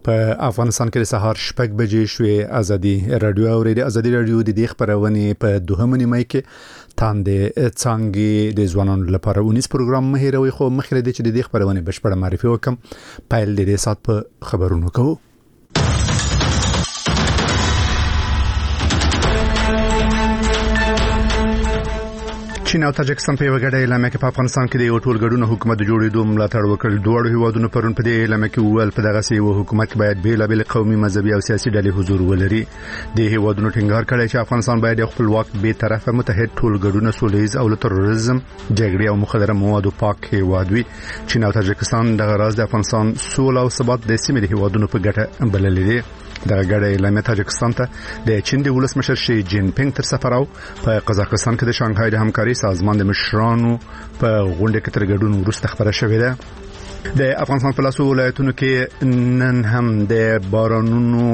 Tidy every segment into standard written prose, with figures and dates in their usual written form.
په افغانستان کې سهار 6 بجې شوې. ازادي رادیو اوریدي. ازادي رادیو د دې خبرونه په 2 نیمه کې تاندې څنګه د ځوانانو لپاره ونیس پروګرام مهیروي خو مخکې د چې د دې خبرونه بشپړه معرفي وکم. پایل د دې سات په خبرونو کوو. چین او تاجکستان په وګړه اعلان کې په افغانستان کې د یو ټولګډون حکومت جوړېدو ملاتړ وکړ. دوه هیوادونو پرون په دې اعلان کې وویل په دغه سي و حکومت باید بیلابل قومي مذهبي او سیاسي ډلې حضور ولري. د هیوادونو ټینګار کړی چې افغانستان باید خپلواک به طرفه متحد ټولګډون سولېز او تروریزم جګړې او مخدره موادو پاک هیواد وي. چین او تاجکستان د غراض د افغانستان سول او ثبات د سیمې د هیوادونو په ګټه بللې دي. دغه ګډه اعلان تاجکستان ته د چین د ولسمشر شي جین پینګ تر سفر او په قزاقستان کې د شانګهای د همکاري سازمان د مشرانو په غونډه کې تر ګډون وروسته خبره شوې ده. د افغانستان په لاسو ولایتونو کې نن هم د بارانونو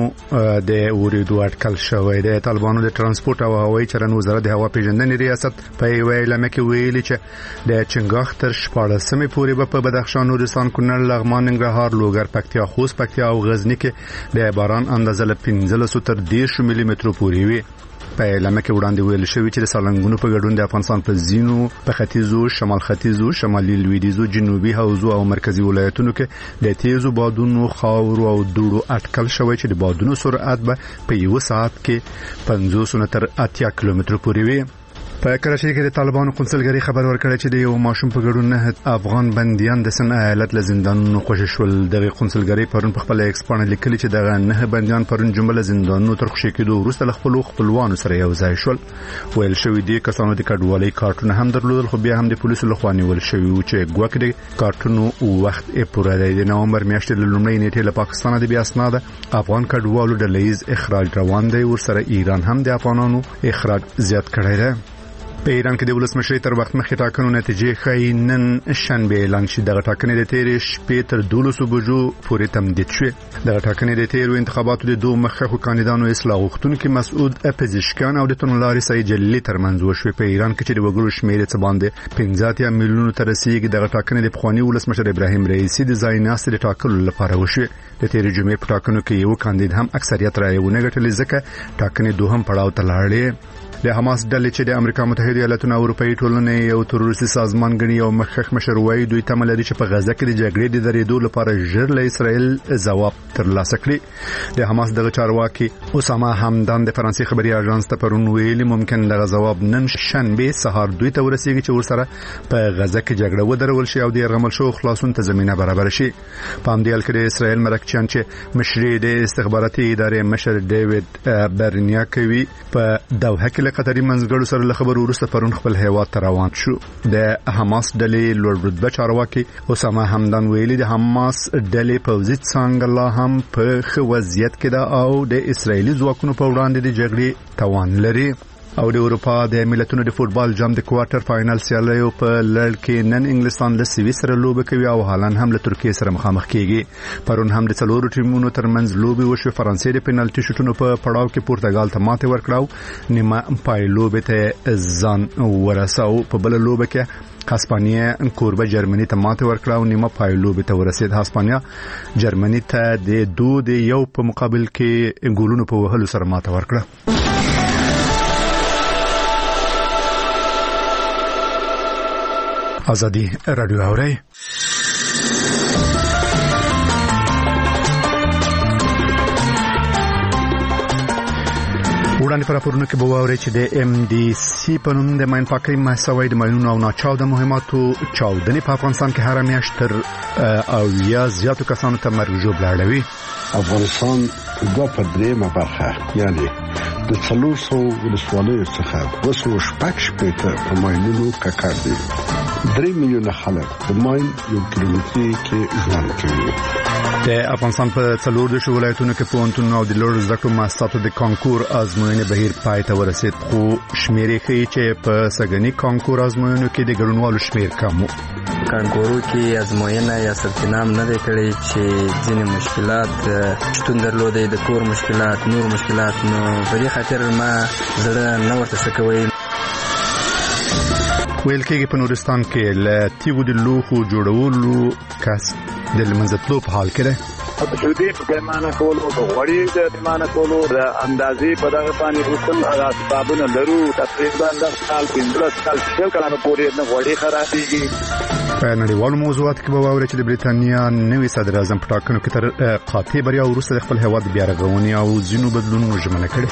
د اوریدو اټکل شوی دی. طالبانو د ترانسپورت او هوایي چلند وزارت د هوا پیژندنې ریاست په اعلان کې ویلي چې د چنګاخ تر 14 پورې په بدخشان، نورستان، کونړ، لغمان، ننګرهار، لوګر، پکتیا، خوست، پکتیا او غزنی کې د باران اندازه له 15 تر 10 ملي متر پورې وي. په اعلان کې وړاندې ویل شوی چې د سالنګونو په ګډون د افغانستان په زینو، په ختیځو، شمال ختیځو، شمالي لویدیځو، جنوبي حوزو او مرکزی ولایتونو کې د تیزو بادونو، خاورو او دوړو اټکل شوی چې د بادونو سرعت به په یو ساعت کې 50 تر 80 کیلومتر پورې وي. په کراچۍ کې د طالبانو قونسلګری خبر ورکړی چې د یو ماشوم په ګډون نه افغان بنديان د سن ایالت له زندانونو خوشی شول. دغه قونسلګری پرون په خپل ایکس باندې لیکلي چې دغه نه بنديان پرون جمله زندانونو تر خوشی کېدو وروسته له خپلوانو سره یو ځای شول. ویل شوی دی کسانو د کډوالۍ کارتونه هم درلودل خو بیا هم د پولیسو لخوا نیول شوی و چې ګواکې د کارتونو وخت یې پوره دی. د نومبر میاشتې له لومړۍ نیټې له پاکستان د بیا اسناد افغان کډوالو ډلهیز اخراج روان دی. ورسره ایران هم د افغانانو اخراج زیات کړی دی. په ایران کې د ولسمشر تر وخت مخکې ټاکنو نتیجې ښیي نن شنبه اعلان شي. دغه ټاکنې د تیرې شپې تر 12 بجو پورې تمدید شوې. دغه ټاکنې د تیرو انتخاباتو د دوه مخکښو کاندیدانو اصلاح غوښتونکي مسعود پزشکیان او د تونلاري سعید جلیلی ترمنځ وشوې. په ایران کې چې د وګړو شمېر څه باندې 15 میلیونو ته رسیدي. دغه ټاکنې د پخوانی ولسمشر ابراهیم رئیسی د ځای ناست د ټاکلو لپاره وشوې. د تیرې جمعې په ټاکنو کې یو کاندید هم اکثریت رايونه ګټلې ځکه ټاکنې دوهم پړاو ته لاړې. د حماس ډلې چې د امریکا متحده ایالاتونو او اروپאי ټولنې یو تروریستي سازمان ګڼي او مخکښ مشر وایي دوی تمه لري چې په غزه کې د جګړې د درېدو لپاره ژر له اسرائیل ځواب ترلاسه کړي. د حماس دغه چارواکي اسامه حمدان د فرانسې خبري اژانس ته پرون ویلي ممکن دغه ځواب نن شنبه سهار دوی ته ورسیږي چې ورسره په غزه کې جګړه ودرول شي او د یرغمل شو خلاصون ته زمينه برابر شي. په همدې حال کې د اسرائیل مرکچیان چې مشري د استخباراتي ادارې مشر ډیوډ برنیا کوي په دوحه کې له قطري منځګړو سره له خبرو وروسته پرون خپل هیواد ته روان شو. د حماس ډلې لوړ رتبه چارواکي اسامه حمدان ویلي د حماس ډلې پوځي څنګه لا هم په ښه وضعیت کې ده او د اسرایلی ځواکونو په وړاندې د جګړې توان لري. او د اروپا د ملتونو د فوتبال جام د کوارټر فائنل سیالیو په لړ کې نن انګلستان له سویس سره لوبه کوي او هالند هم له ترکیه سره مخامخ کیږي. پرون هم د څلورو ټیمونو ترمنځ لوبه وشوه. فرانسې د پینالټي شوټونو په پړاو کې پرتګال ته ماته ورکړه. نیمه پای لوبه ته ځان ورساو. په بل لوبه کې هسپانیا کوربه جرمني ته ماته ورکړه او نیمه پای لوبه ته ورسید. هسپانیا جرمني ته د 2-1 په مقابل کې ګولونو په وهلو سره ماته ورکړه. ازادي رادیو اوري. وړاندې پر راپورونو کې به واوري چې د ام ډي سي په نوم د ماین پاکۍ مساوي د ماینونو او ناچاو د مهماتو چاودنې په افغانستان کې هر میاشت تر او یا زیاتو کسانو ته مرګ ژوبلاړوي. افغانستان د پدریمه برخه یعنی د 300 ولسوالیو څخه 216 په ماینونو ککړ دي. 3 میلیونه خلک د ماین یو کیلومتري کې ژوند کوي. د افغانستان په 4 ولایتونو کې پوهنتون او د لوړ زده کړو مؤسساتو د کانکور ازموینې بهیر پای ته ورسید خو شمیرې ښیي چې په سږني کانکور ازموینو کې د ګډونوالو شمیر کم و. کانکورو کې ازموینه یا ثبتنام نه دی کړی چې ځینې مشکلات شتون درلودي د کور مشکلات نور مشکلات نو په دې خاطر ما زړه نه ورته سکوي. ویل کېږي په نورستان کې له تیغو د لوښو جوړولو کس د لمنځتلو په حال کې ده. سودی په پیمانه کولو د غوړي د پیمانه کولو د اندازې په دغه باندې وصول هغه اسبابونه لرو تقریبا د سال 15 کال شل کلانه پورې نه غوړي خرابېږي. په نړیوالو موضوعاتو کې به واورئ چې د بریتانیا نوي صدر اعظم په ټاکنو کې تر قاطع بریا وروسته د خپل هیواد بیا رغونې او ځینو بدلونونو ژمنه کړې.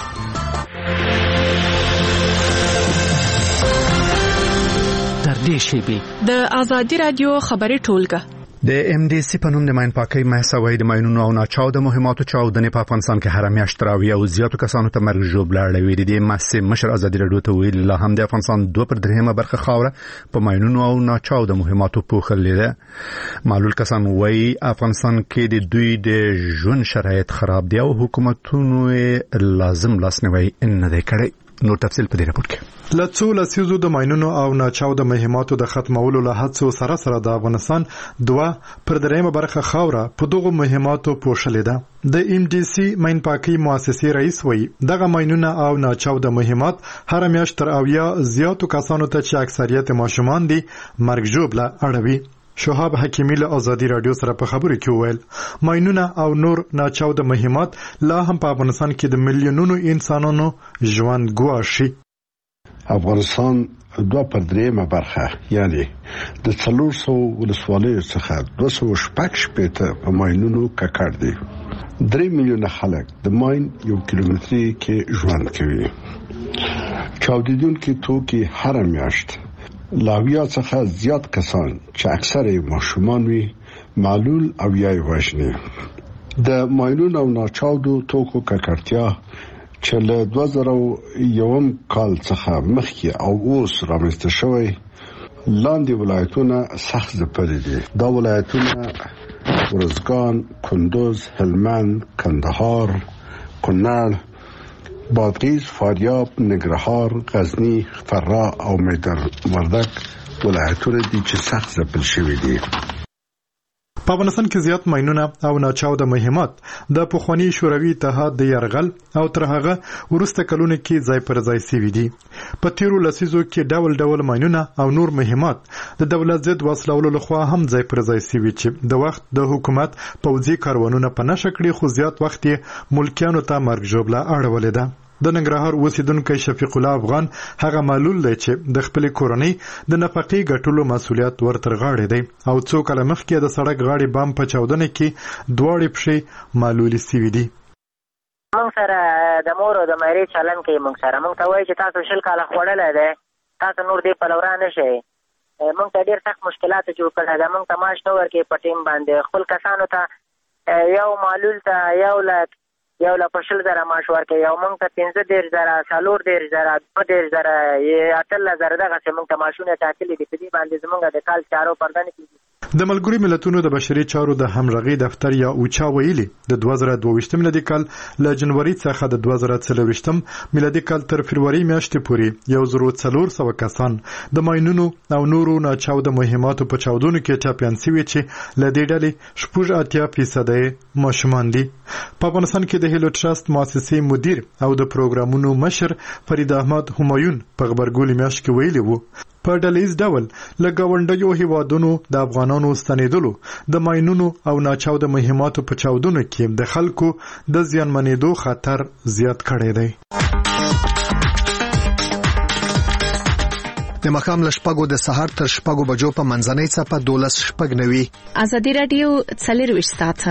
تر دې شیبې د آزادي رادیو خبري ټولګه د ام ډي سي په نوم د ماین پاکي محسوي د ماینونو او ناچاوده مهماتو چاودنې په افغانستان کې هر میاشت راوي او زیاتو کسانو ته مرګ ژوبله اړوي. د دې محسوي مشر آزادي رادیو ته ویل لا هم د افغانستان 2/3 برخه خاوره په ماینونو او ناچاوده مهماتو پوښلې ده. معلول کسان وایي افغانستان کې د دوی د ژوند شرایط خراب دي او حکومتونو لازم لاسنیوي نه دی کړی. نور تفصیل په دې راپور کې. لڅو لسیزو د ماینونو او ناچاوده مهماتو د ختمولو له هڅو سره د افغانستان 2/3 برخه خاوره په دغه مهماتو پوښلې ده. د ام ډي سي ماین پاکي مؤسسې رئیس وایي دغه ماینونه او ناچاوده مهمات هر میاشت تر اویا زیاتو کسانو ته چې اکثریت ماشومان دي مرګ ژوبله اړوي. شهاب حکیمی له آزادی رادیو سره په خبرو کې وویل ماینونه او نور ناچاوده مهمات لا هم په افغانستان کې د میلیونونو انسانانو ژوند ګواښي. افغانستان 2/3 برخه یعنی د 400 ولسوالیو څخه 216 په ماینونو ککړ دي. 3 میلیونه خلک د ماین 1 کیلومتري کې ژوند کوي. چاودیدونکي توکي هر میاشت لاویا څخه زیات کسان چې اکثره ماشومان وي معلول او یا وژني. د ماینونو او ناچاودو توکو ککړتیا چې له 2001 کال څخه مخکې او اوس رامنځته شوی لاندې ولایتونه سخت ځپلي دي. دا ولایتونه ارزګان، کندوز، هلمند، کندهار، کونړ، بادغیس، فاریاب، ننګرهار، غزنی، فراه او میدان وردګ ولایتونه دي چې سخت ځپل شوي دي. په افغانستان کې زیات ماینونه او ناچاوده مهمات د پخوانی شوروي اتحاد د یرغل او تر هغه وروسته کلونو کې ځای پر ځای سوي دي. په تیرو لسیزو کې ډول ماینونه او نور مهمات د دولت ضد وسلو لخوا هم ځای پر ځای سوي چې د وخت د حکومت پوځي کاروانونه په نشه کړي خو زیات وخت یې ملکیانو ته مرګ ژوبله اړولې ده. د ننګرهار اوسیدونکو شفیق الله افغان هغه معلول دی چې د خپل کورنۍ د نفقې ګټلو مسولیت ورتر غاړې دی او څو کله مخکې د سړک غاړې بام په چاودنه کې دواړې پښې معلولې سوي دي. موږ سره د مور او د مېرې چلن کې موږ ته وایي چې تاسو شل کاله خوړلې ده تاسو نور دې په لورا نشئ. موږ ته ډېر سخت مشکلات جوړ کړل ده. موږ ته معاش نه ورکوي په ټیم باندې. خپل کسانو ته یو معلول ته یو له 50,000 معاش ورکوي او موږ ته 15,000 40,000 2,000 18,000 دغه څه موږ ته معاشونه ټاکلي دي. په دې باندې زموږ د کال چارو پرده نه کیږي. د ملګرو ملتونو د بشري چارو د همغږي دفتر یا اوچا ویلي د 2022 میلادي کال له جنوري څخه د 2024 میلادي کال تر فروری میاشتې پورې 1400 کسان د ماینونو او نورو ناچاوده مهماتو په چاودنو کې ټاپیان سوي چې له دې ډلې 80% ماشومان دي. په افغانستان کې د هیلو ټرست مؤسسې مدیر او د پروګرامونو مشر فرید احمد همایون په خبرګولي میاشت کې ویلي وو په ډلهیز ډول له ګاونډیو هیوادونو د افغانانو ستنېدلو د ماینونو او ناچاوده مهماتو په چاودنو کې د خلکو د زیانمنېدو خطر زیات کړی دی. د مخام لشپګو د سحر تر شپګو بجو په منځنۍ صفه 12:09 آزادي رادیو 24 ساعته.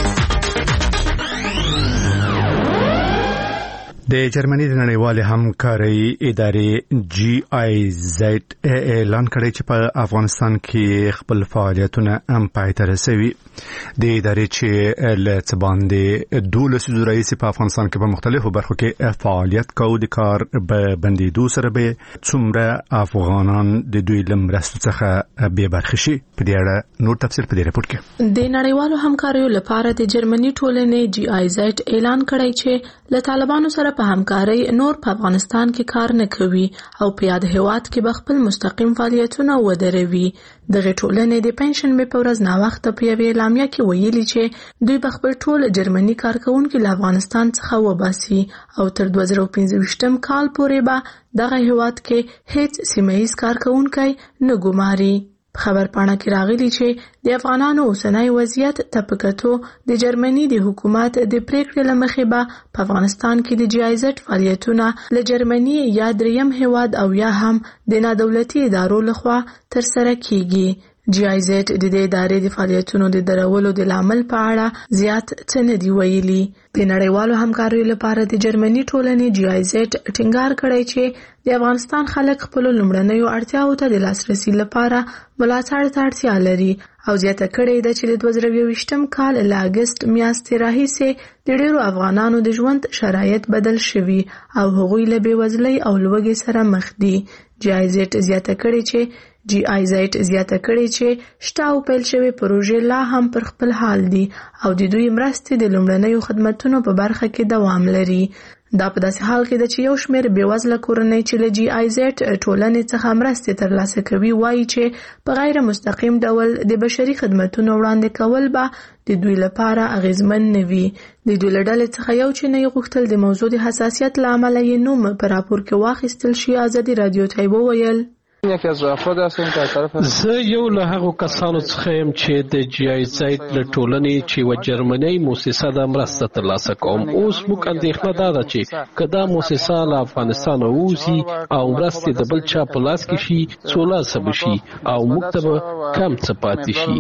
د جرمني د نړیوالې همکارۍ ادارې جی آی زد اعلان کړی چې په افغانستان کې خپل فعالیتونه هم پای ته رسوي. د ادارې چې له څه باندې 12 رئیس په افغانستان کې په مختلفو برخو کې فعالیت کوي د کار بندیدو سره به څومره افغانان د دوی لمرستو څخه به برخه شي. په دې اړه نور تفصیل په دې راپور کې. د نړیوالو همکاریو لپاره د جرمني ټولنې جی آی زد اعلان کړی چې له طالبانو سره په همکارۍ نور په افغانستان کې کار نه کوي او په یاد هیواد کې به خپل مستقیم فعالیتونه ودروي. دغه ټولنې د پنشن په ورځ نا وخت په یوه اعلامیه کې ویلي چې دوی به خپل ټول جرمني کارکونکو له افغانستان څخه وباسي او تر 2025 کال پورې به دغه هیواد کې هیڅ سیمه‌ییز کارکونکي نه ګماري. خبر پاڼه کې راغلی چې د افغانانو اوسنی وضعیت تپکتو د جرمني د حکومت د پریکړې لمخې به په افغانستان کې د جی آی زد فعالیتونه له جرمني یا دریم هیواد او یا هم د نادولتي ادارو لخوا ترسره کیږي. جی آی زد د دې ادارې د فعالیتونو د درولو د لامل په اړه زیات څه نه دی ویلي. د نړیوالو همکاریو لپاره د جرمني ټولنې جی آی زد ټینګار کړی چې د افغانستان خلک خپل لومړنیو اړتیاوو ته د لاسرسي لپاره ملاتړ ته اړتیا لري او زیاته کړې ده چې د 2023م کال له اگست میاشتې راهیسې د ډېرو افغانانو د ژوند شرایط بدل شوي او هغوی له بېوزلۍ او لوږې سره مخ دي. جی آی زد زیاته کړې چې شته او پیل شوی پروژې لا هم پر خپل حال دي او د دوی مرستې د لومړنیو خدماتو په برخه کې دوام لري. دا په داسې حال کې ده چې یو شمېر بېوزله کورنۍ چې له جی آی زد ټولنې څخه مرستې ترلاسه کوي وایي چې په غیر مستقیم ډول د بشري خدماتو وړاندې کول به د دوی لپاره اغیزمن نه وي. د دوی له ډلې څخه یو چې نه غوښتل د موضوع د حساسیت له امله یې نوم په راپور کې واخیستل شي. ازادي رادیو ته وویل زه یو له هغو کسانو څخه یم چې د جی آی زد له ټولنې چې یوه جرمنۍ مؤسسه ده مرسته ترلاسه کوم. اوس موږ اندېښنه دا ده چې که دا مؤسسه له افغانستانه ووځي او مرستې د بل چا په لاس کې شي څولاسه به شي او موږ ته به کم څه پاتې شي.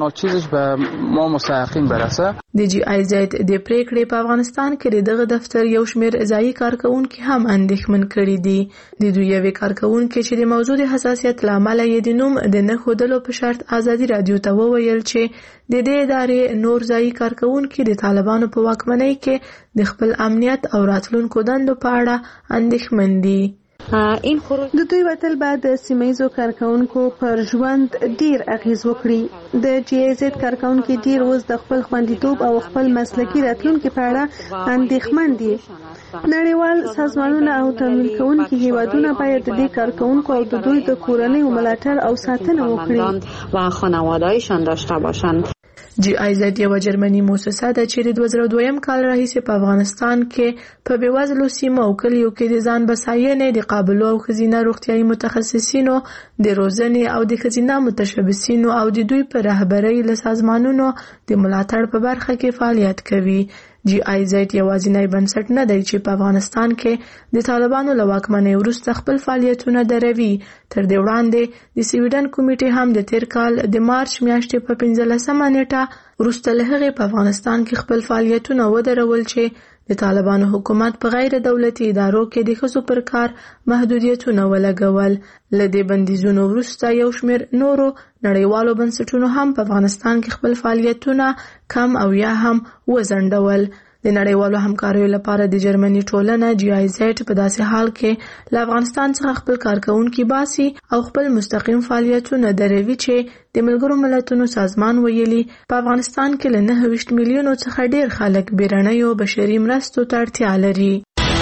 د جی آی زد د پریکړې په افغانستان کې د دغه دفتر یو شمېر ځایي کارکونکي هم اندېښمن کړي دي. د دوی یوې کارکونکي چې د موضوع د حساسیت لامل یې د نوم د نه ښودلو په شرط ازادي رادیو ته وویل چې د دې ادارې نور ځایي کارکونکي د طالبانو په واکمنۍ کې د خپل امنیت او راتلونکو دندو په اړه اندېښمن دي. د دوی وتل بعد د سیمایزو کارکونکو پر ژوند ډیر اغیز وکړي. د جی آی زد کارکونکو ډیر اوس د خپل خوندیتوب او خپل مسلکي راتلونکو په اړه اندېښمن دي. نړیوال سازمانونه او تمویل کوونکي هیوادونه باید د دې کارکونکو او د دوی د کورنیو ملاتړ او ساتنه وکړي و خانواده‌هایشان داشته باشند. جی آی زد یو جرمني مؤسسه ده چې د 2002م کال راهیسې په افغانستان کې په بېوزلو سیمو او کلیو کې د ځان بساینې د قابلو او ښځینه روغتیایي متخصصینو د روزنې او د ښځینه متشبثینو او د دوی په رهبرۍ له سازمانونو د ملاتړ په برخه کې فعالیت کوي. جی آی زد یوازینی بنسټ نه دی چې په افغانستان کې د طالبانو له واکمنۍ وروسته خپل فعالیتونه دروي. تر دې وړاندې د سویډن کمیټې هم د تیر کال د مارچ میاشتې په 15مه نیټه وروسته له هغې په افغانستان کې خپل فعالیتونه ودرول چې د طالبانو حکومت په غیر دولتي ادارو کې د ښځو پر کار محدودیتونه ولګول. له دې بندیزونو وروسته یو شمېر نورو نړیوالو بنسټونو هم په افغانستان کې خپل فعالیتونه کم او یا هم وځنډول. د نړیوالو همکاریو لپاره د جرمني ټولنه جی آی زد په داسې حال کې له افغانستان څخه خپل کارکونکي باسي او خپل مستقیم فعالیتونه دروي چې د ملګرو ملتونو سازمان ویلي په افغانستان کې له 9 میلیونو څخه ډیر خلک بیرنیو بشري مرستو ته اړتیا لري.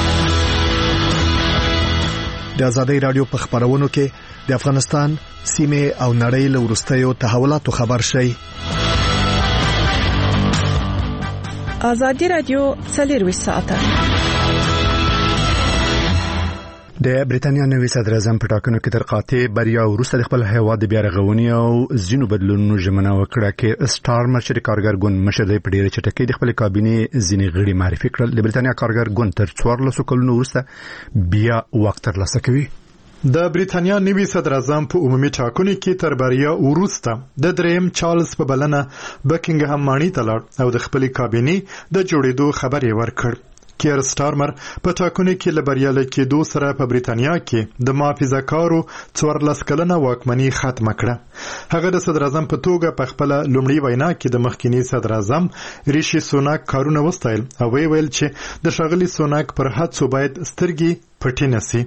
د ازادي رادیو په خبرونو کې د افغانستان سیمه او نړۍ له وروستیو تحولاتو خبر شي. ازادي رادیو 24 ساعته. د بریتانیا نوي صدر اعظم په ټاکنو کې تر قاطع بریا وروسته د خپل هیواد د بیا رغونې او ځینو بدلونونو ژمنه وکړه چې سټارمر چې کارګر ګوند مشر دی په ډیره چټکۍ د خپل کابینې ځینې غړي معرفي کړل. د بریتانیا کارګر ګوند تر 14 کلونو وروسته بیا وخت ترلاسه کوي. د بریتانیا نوي صدر اعظم په عمومي ټاکنو کې تر بریا وروسته د دریم چارلز په بلنه بکینګهام ماڼۍ ته لاړ او د خپل کابینې د جوړېدو خبر یې ورکړ. کیر سټارمر په ټاکنو کې له بریاله کېدو سره په بریتانیا کې د محافظه‌کارو 14 کلنه واکمني ختمه کړه. هغه د صدر اعظم په توګه په خپل لومړی وینا کې د مخکینی صدر اعظم ریشي سوناک کارونه وستایل او ویل چې د شاغلي سوناک پر هڅو باید سترګې پټې نشي.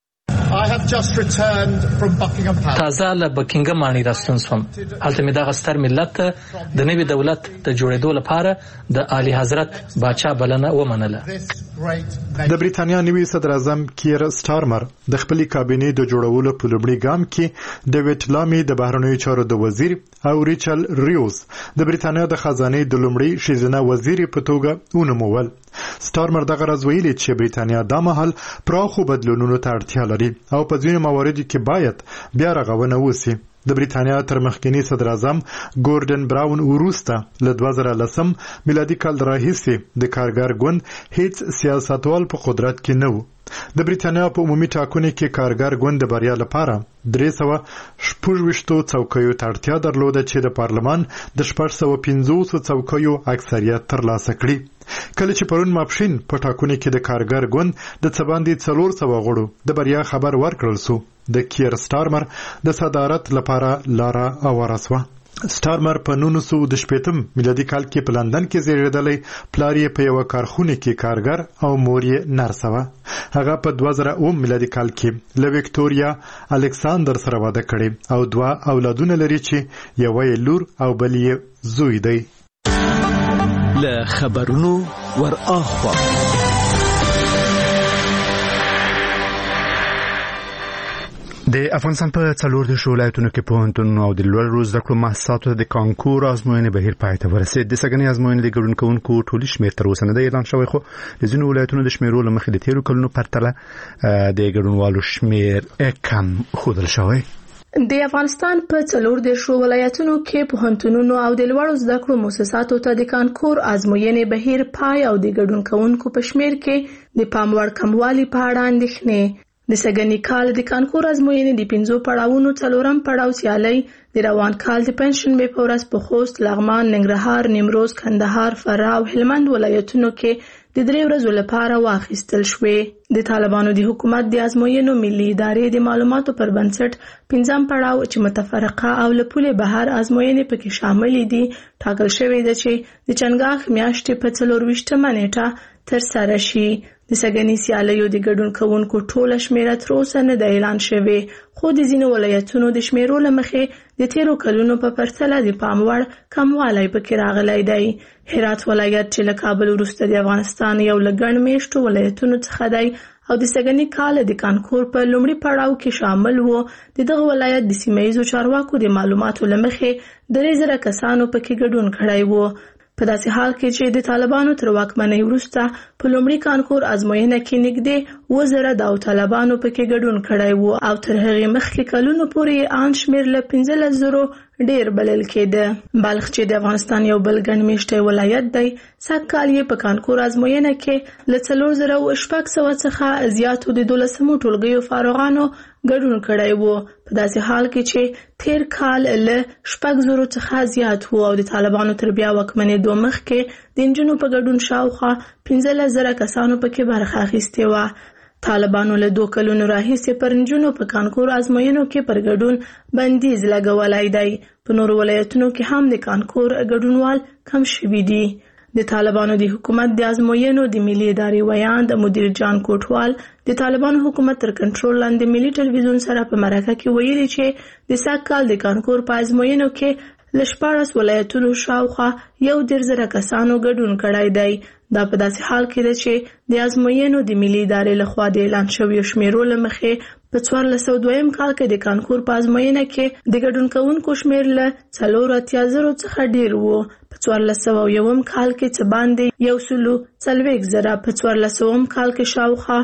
تازه له بکینګهام ماڼۍ راستون شوم. هلته مې دغه ستر ملت د نوي دولت د جوړېدو لپاره د اعلی حضرت باچا بلنه ومنله. د بریتانیا نوي صدر اعظم کیر سټارمر د خپل کابینې د جوړولو په لومړي ګام کې ډیوډ لامي د بهرنیو چارو د وزیر او ریچل ریوز د بریتانیا د خزانه د لومړي شیزنه وزیر په توګه ونومول. سټارمر دغه راز ویلي چې بریتانیا د مهال پراخو بدلونونو ته اړتیا لري او په ځینو مواردو کې باید بیا رغونه وشي. د بریټانیا تر مخکنی صدر اعظم ګوردن براون وروسته له 2010 میلادي کال راهیسې د کارګر ګوند هیڅ سیاستوال په قدرت کې نه و. د بریټانیا په عمومي ټاکنو کې کارګر ګوند د بریا لپاره 326 څوکیو ته اړتیا درلوده چې د پارلمان د 650 څوکیو اکثریت ترلاسه کړي. کله چې پرون ماپښین په ټاکنو کې د کارګر ګوند د څه باندې 400 غړو د بریا خبر ورکړل سو، د کیر سټارمر د صدارت لپاره لاره اواره سوه. سټارمر په 1918 میلادي کال کې په لندن کې زیږیدلی، پلار یې په یوه کارخونه کې کارګر او مور یې نرسه وه. هغه په 2009 میلادي کال کې له ویکټوریا الکساندر سره واده کړی او 2 اولادونه لري چې یوه یې لور او بل یې زوی دی. له خبرونو ور اخوا د افغانستان په 14 ولایتونو کې پوهنتونونو او د لوړو زده کړو مؤسساتو د کانکور ازموینې بهیر پای ته ورسېد. د سږنۍ ازموینې د ګډون کوونکو ټولي شمېر تر اوسه نه دی اعلان شوی، خو د ځینو ولایتونو د شمېرو له مخې د تیرو کلونو پرتله د ګډونوالو شمېر کم ښودل شوی. د افغانستان په 14 ولایتونو کې پوهنتونونو او د لوړو زده کړو مؤسساتو ته د کانکور ازموینې بهیر پای او د ګډون کوونکو په شمېر کې د پام وړ کموالي په اړه اندېښنې. د سږني کال د کانکور ازموینې د 5 پړاوونو 4م پړاو سیالي د روان کال د پنځشنبه په ورځ په خوست، لغمان، ننګرهار، نیمروز، کندهار، فراه او هلمند ولایتونو کې د 3 ورځو لپاره واخیستل شوې. د طالبانو د حکومت د ازموینو ملي ادارې د معلوماتو پر بنسټ 5م پړاو چې متفرقه او له پولې بهر ازموینې پکې شامل دي ټاکل شوی دی چې د چنګاښ میاشتې په 24 نیټه تر سره شي. د سږني سیالیو د ګډون کوونکو ټوله شمیره تر اوسه نه ده اعلان شوې، خو د ځینو ولایتونو د شمیرو له مخې د تیرو کلونو په پرتله د پام وړ کموالی پکې راغلی دی. هرات ولایت چې له کابل وروسته د افغانستان یو له ګڼ میشتو ولایتونو څخه دی او د سږني کال د کانکور په لومړي پړاو کې شامل و، د دغه ولایت د سیمه‌ییزو چارواکو د معلوماتو له مخې 3000 کسانو پکې ګډون کړی و. په داسې حال کې چې د طالبانو تر واکمنۍ وروسته په لومړي کانکور ازموینه کې نږدې 1000 داوطلبانو پکې ګډون کړی و او تر هغې مخکې کلونو پورې ان شمېر له 15000 ډیر بلل کېده. بلخ چې د افغانستان یو بل ګڼ میشته ولایت دی، سږ کال یې په کانکور ازموینه کې له 4600 څخه زیاتو د 12مو ټولګیو فارغانو ګډون کړی و. په داسې حال کې چې تیر کال له 6000 څخه زیات و او د طالبانو تر بیا واکمنېدو مخکې د نجونو په ګډون شاوخوا 15000 کسانو پکې برخه اخیستې وه. طالبانو له 2 کلونو راهیسې پر نجونو په کانکور ازموینو کې پر ګډون بندیز لګولی دی. په نورو ولایتونو کې هم د کانکور ګډونوال کم شوي دي. د طالبانو د حکومت د ازموینو د ملي ادارې ویان د مدیر جان کوټوال د طالبانو حکومت تر کنټرول لاندې ملي ټلویزیون سره په مرکه کې ویلي چې د سږ کال د کانکور په ازموینو کې له 14 ولایتونو شاوخوا 1000 کسانو ګډون کړی دی. دا په داسې حال کې ده چې د ازموینو د ملي ادارې لخوا د اعلان شویو شمیرو له مخې په 1402 کال کې د کانکور په ازموینه کې د ګډون کوونکو شمیر له 48000 څخه ډیر وو. په 1401 کال کې څه باندې 140,000، په 1400 کال کې شاوخوا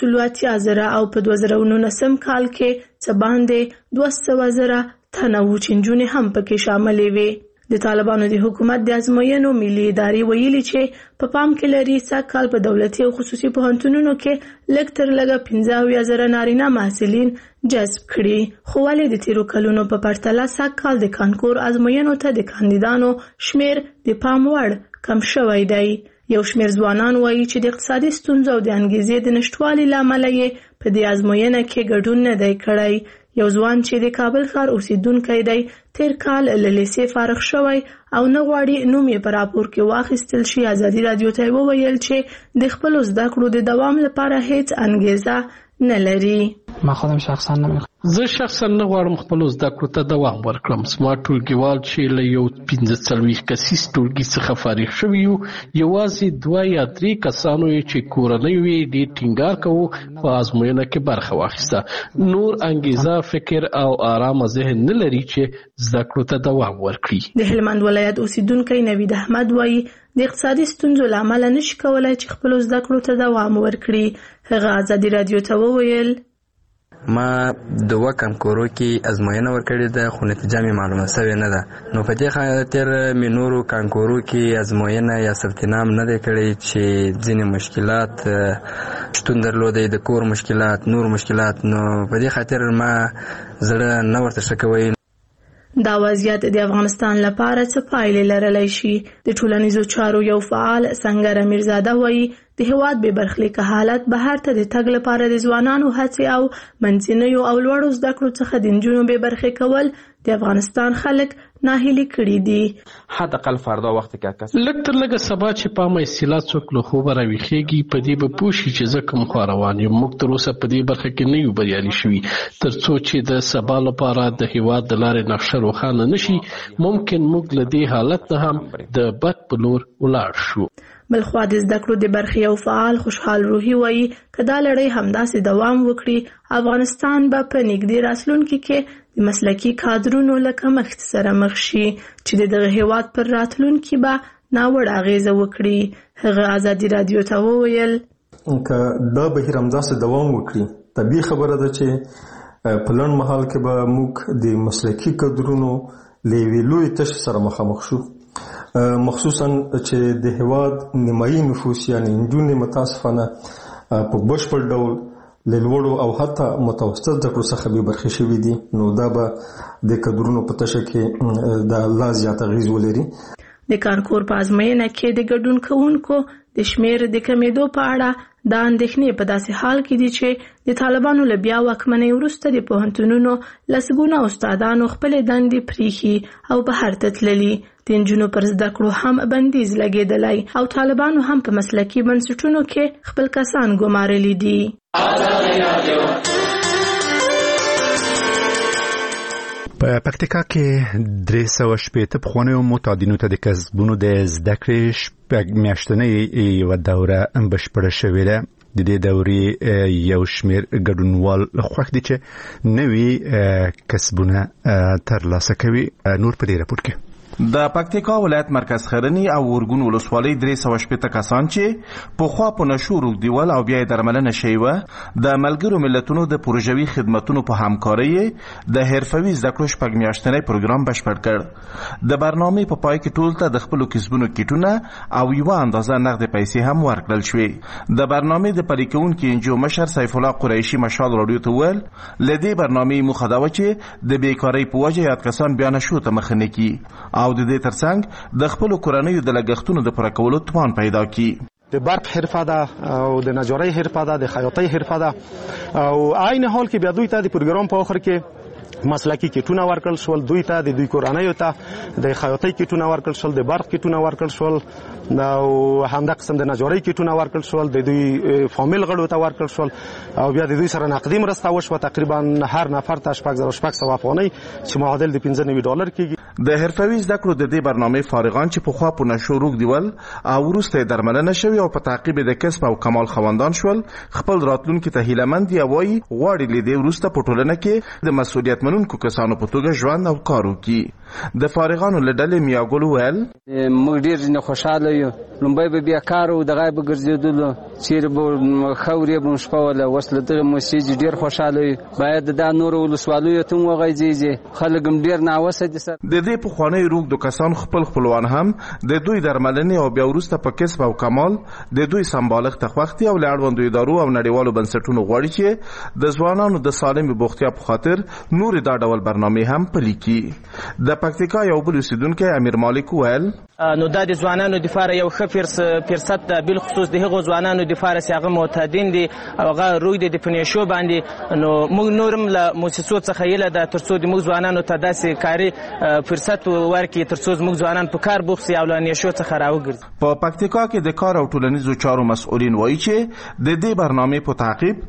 180,000 او په 2019 کال کې څه باندې 200,000 تنه وو چې نجونې هم پکې شاملې وې. د طالبانو د حکومت د ازموینو ملي ادارې ویلي چې په پام کې لري سږ کال په دولتي او خصوصي پوهنتونونو کې لږ تر لږه 15,000 نارینه محصلین جذب کړي، خو ولې د تیرو کلونو په پرتله سږ کال د کانکور ازموینو ته د کاندیدانو شمیر د پام وړ کم شوی دی. یو شمیر ځوانان وایي چې د اقتصادي ستونزو او د انګیزې د نشټوالي له امله یې په دې ازموینه کې ګډون نه دی کړی. یو ځوان چې د کابل ښار اوسیدونکی دی تیر کال له لیسې فارغ شوی او نه غواړي نوم یې په راپور کې واخیستل شي. ازادي راډیو ته وویل چې د خپلو زده کړو د دوام لپاره هیڅ انګیزه نه لري. ما خودم شخصا نمیخوام. زه شخصا نه غواړم خپل زده کړو ته دوام ورکړم. زما ټولګیوال چې له یو 45 کسیز ټولګي څخه فارغ شوي یو، یوازې 2 یا 3 کسانو چې کورنۍ وي ډېر ټینګار کوو په ازموینه کې برخه واخیسته. نور انګیزه، فکر او آرامه ذهن نه لري چې زده کړو ته دوام ورکړي. د هلمند ولایت اوسیدونکی نوید احمد وایي د اقتصادي ستونزو له امله نشي کولای چې خپل زده کړو ته دوام ورکړي. هغه ازادي راډیو ته وویل ما د وکم کورو کې ازموینه ورکړې ده خو نتیجه مې معلومه شوې نه ده. نو په دې خاطر مې نورو کانکورو کې ازموینه یا ثبت نام نه دی کړی چې ځینې مشکلات شتون درلودی، د کور مشکلات، نور مشکلات. نو په دې خاطر ما زړه نه ورته ښه کوي. دا وضعیت د افغانستان لپاره څه پایلې لرلی شي؟ د ټولنیزو چارو یو فعال سنگر امیرزاده وایي د هیواد بې برخلیکه حالت بهر ته د تګ لپاره د ځوانانو هڅې او منځنیو او لوړو زده کړو څخه د نجونو بې برخې کول د افغانستان خلک ناهیلي کړي دي. حداقل فردا وخت کې کس لږ تر لږه سبا چې په ما اصطلاح څوک له خوبه راویښېږي په دې به پوه شي چې زه کوم خوا روان یم. موږ تر اوسه په دې برخه کې نه یو بریالي شوي. تر څو چې د سبا لپاره د هیواد د لارې نقشه روښانه نه شي ممکن موږ له دې حالت نه هم د بد په لور ولاړ شو. بلخوا د زده کړو د برخې یو فعال خوشحال روحي وایي که دا لړۍ همداسې دوام وکړي افغانستان به په نږدې راتلونکي کې د مسلکي کادرونو له کمښت سره مخ شي چې د دغه هیواد پر راتلونکي به ناوړه اغیزه وکړي. هغه ازادي رادیو ته وویل که دا بهیر همداسې دوام وکړي طبیعي خبره ده چې په لنډ مهال کې به موږ د مسلکي کادرونو له یوې لویې تشې سره مخامخ شو، مخصوصا چې د هیواد نیمایي نفوس یعنی نجونې متاسفانه په بشپړ ډول له لوړو او حتی متوسط زده کړو څخه بې برخې شوي دي. نو دا به د کادرونو په تشه کې د لا زیات اغېز ولري. د کانکور په ازموینه کې د ګډون کوونکو د شمیر د کمیدو په اړه دا اندېښنې په داسې حال کې دي چې د طالبانو له بیا واکمنۍ وروسته د پوهنتونونو لسګونه استادانو خپلې دندې پریښي او بهر ته تللي. د نجونو پر زده کړو هم بندیز لګېدلی او طالبانو هم په مسلکي بنسټونو کې خپل کسان ګمارلي دي. په پکتیکا کې 380 پخوانیو معتادینو ته د کسبونو د زده کړې شپږ میاشتنۍ یوه دوره بشپړه شوې ده. د دې دورې یو شمیر ګډونوال خوښ دي چې نوي کسبونه ترلاسه کوي. نور په دې راپور کې د پکتیکا ولایت مرکز خرنی او ورګون ولسوالۍ 380 کسان چې په خوا په نشو روغدیول او بیا درملنه شوی د ملګرو ملتونو د پروژوي خدماتونو په همکارۍ د حرفوي زده کړو شپږ میاشتنی پروګرام بشپړ کړ. د برنامې په پای کې ټول ته د خپل کسبونو کیټونه او یو اندازه نقد پیسې هم ورکړل شوې. د برنامې د پریکونکو انجو مشر سیف الله قریشي مشال رادیو ته ویل لدې برنامې مخه دا و چې د بیکاری په وجه یاد کسان بیا نشو ته مخنه کی او د دې ترڅنګ د خپل کورنیو د لګښتونو د پوره کولو توان پیدا کی. د برق حرفه ده او د نجارۍ حرفه ده، د خیاطۍ حرفه ده او عین حال کې بیا دوی ته د پروګرام په اخر کې مسلکي کیټونه ورکړل شول. دوی ته د دوی کورنیو ته د خیاطۍ کیټونه ورکړل شول، د برق کیټونه ورکړل شول او همدا قسم د نجارۍ کیټونه ورکړل شول، د دوی فامیل غړو ته ورکړل شول او بیا د دوی سره نقدي مرسته وشوه. تقریبا هر نفر ته 8600 افغانۍ چې معادل د $95 کېږي. د حرفوي زده کړو د دې برنامې فارغان چې په خوا په نشو روغدیول او وروسته درملنه شوي او په تعقیب د کسب او کمال خوندان شول خپل راتلونکي ته هیلهمند دي او وایي غواړي له دې وروسته په ټولنه کې د مسؤلیت منونکو کسانو په توګه ژوند او کار وکړي. د فارغانو له ډلې میاګل ویل موږ ډېر نه خوشاله یو. لومبۍ به بیا کار او دغه به ګرځېدلو چیرې به خاورې به شپه وله اوس له دغه موسیجي ډېر خوشاله یو. باید دا نورو ولسوالیو ته هم وغځېږي. خلک هم ډېر ناوسه دي. د دې پخواني روغدو کسان خپلوان هم د دوی درملنې او بیا وروسته په کسب او کمال د دوی سمبالښت تخوختي او لاړوندو ادارو او نړیوالو بنسټونو غواړي چې د ځوانانو د سالم بوختیا په خاطر نور دا ډول برنامې هم پلي کړي. د پکتیکا یو بل اوسیدونکی امیر مالک ویل نو دا د ځوانانو د فار یو ښه فرصت ده، بل خصوص د هغو ځوانانو د فار چې هغه معتادین دي او هغه روی د پنیشو باندې. نو موږ نورم له مؤسسو څخه یله ده تر څو د موږ ځوانانو ته داسې کاري فرصت ورکړي تر څو موږ ځوانان په کار بوخت سي او له نشو څخه راوګرځي. په پکتیکا کې د کار او ټولنیزو چارو مسؤلین وایي چې د دې برنامې په تعقیب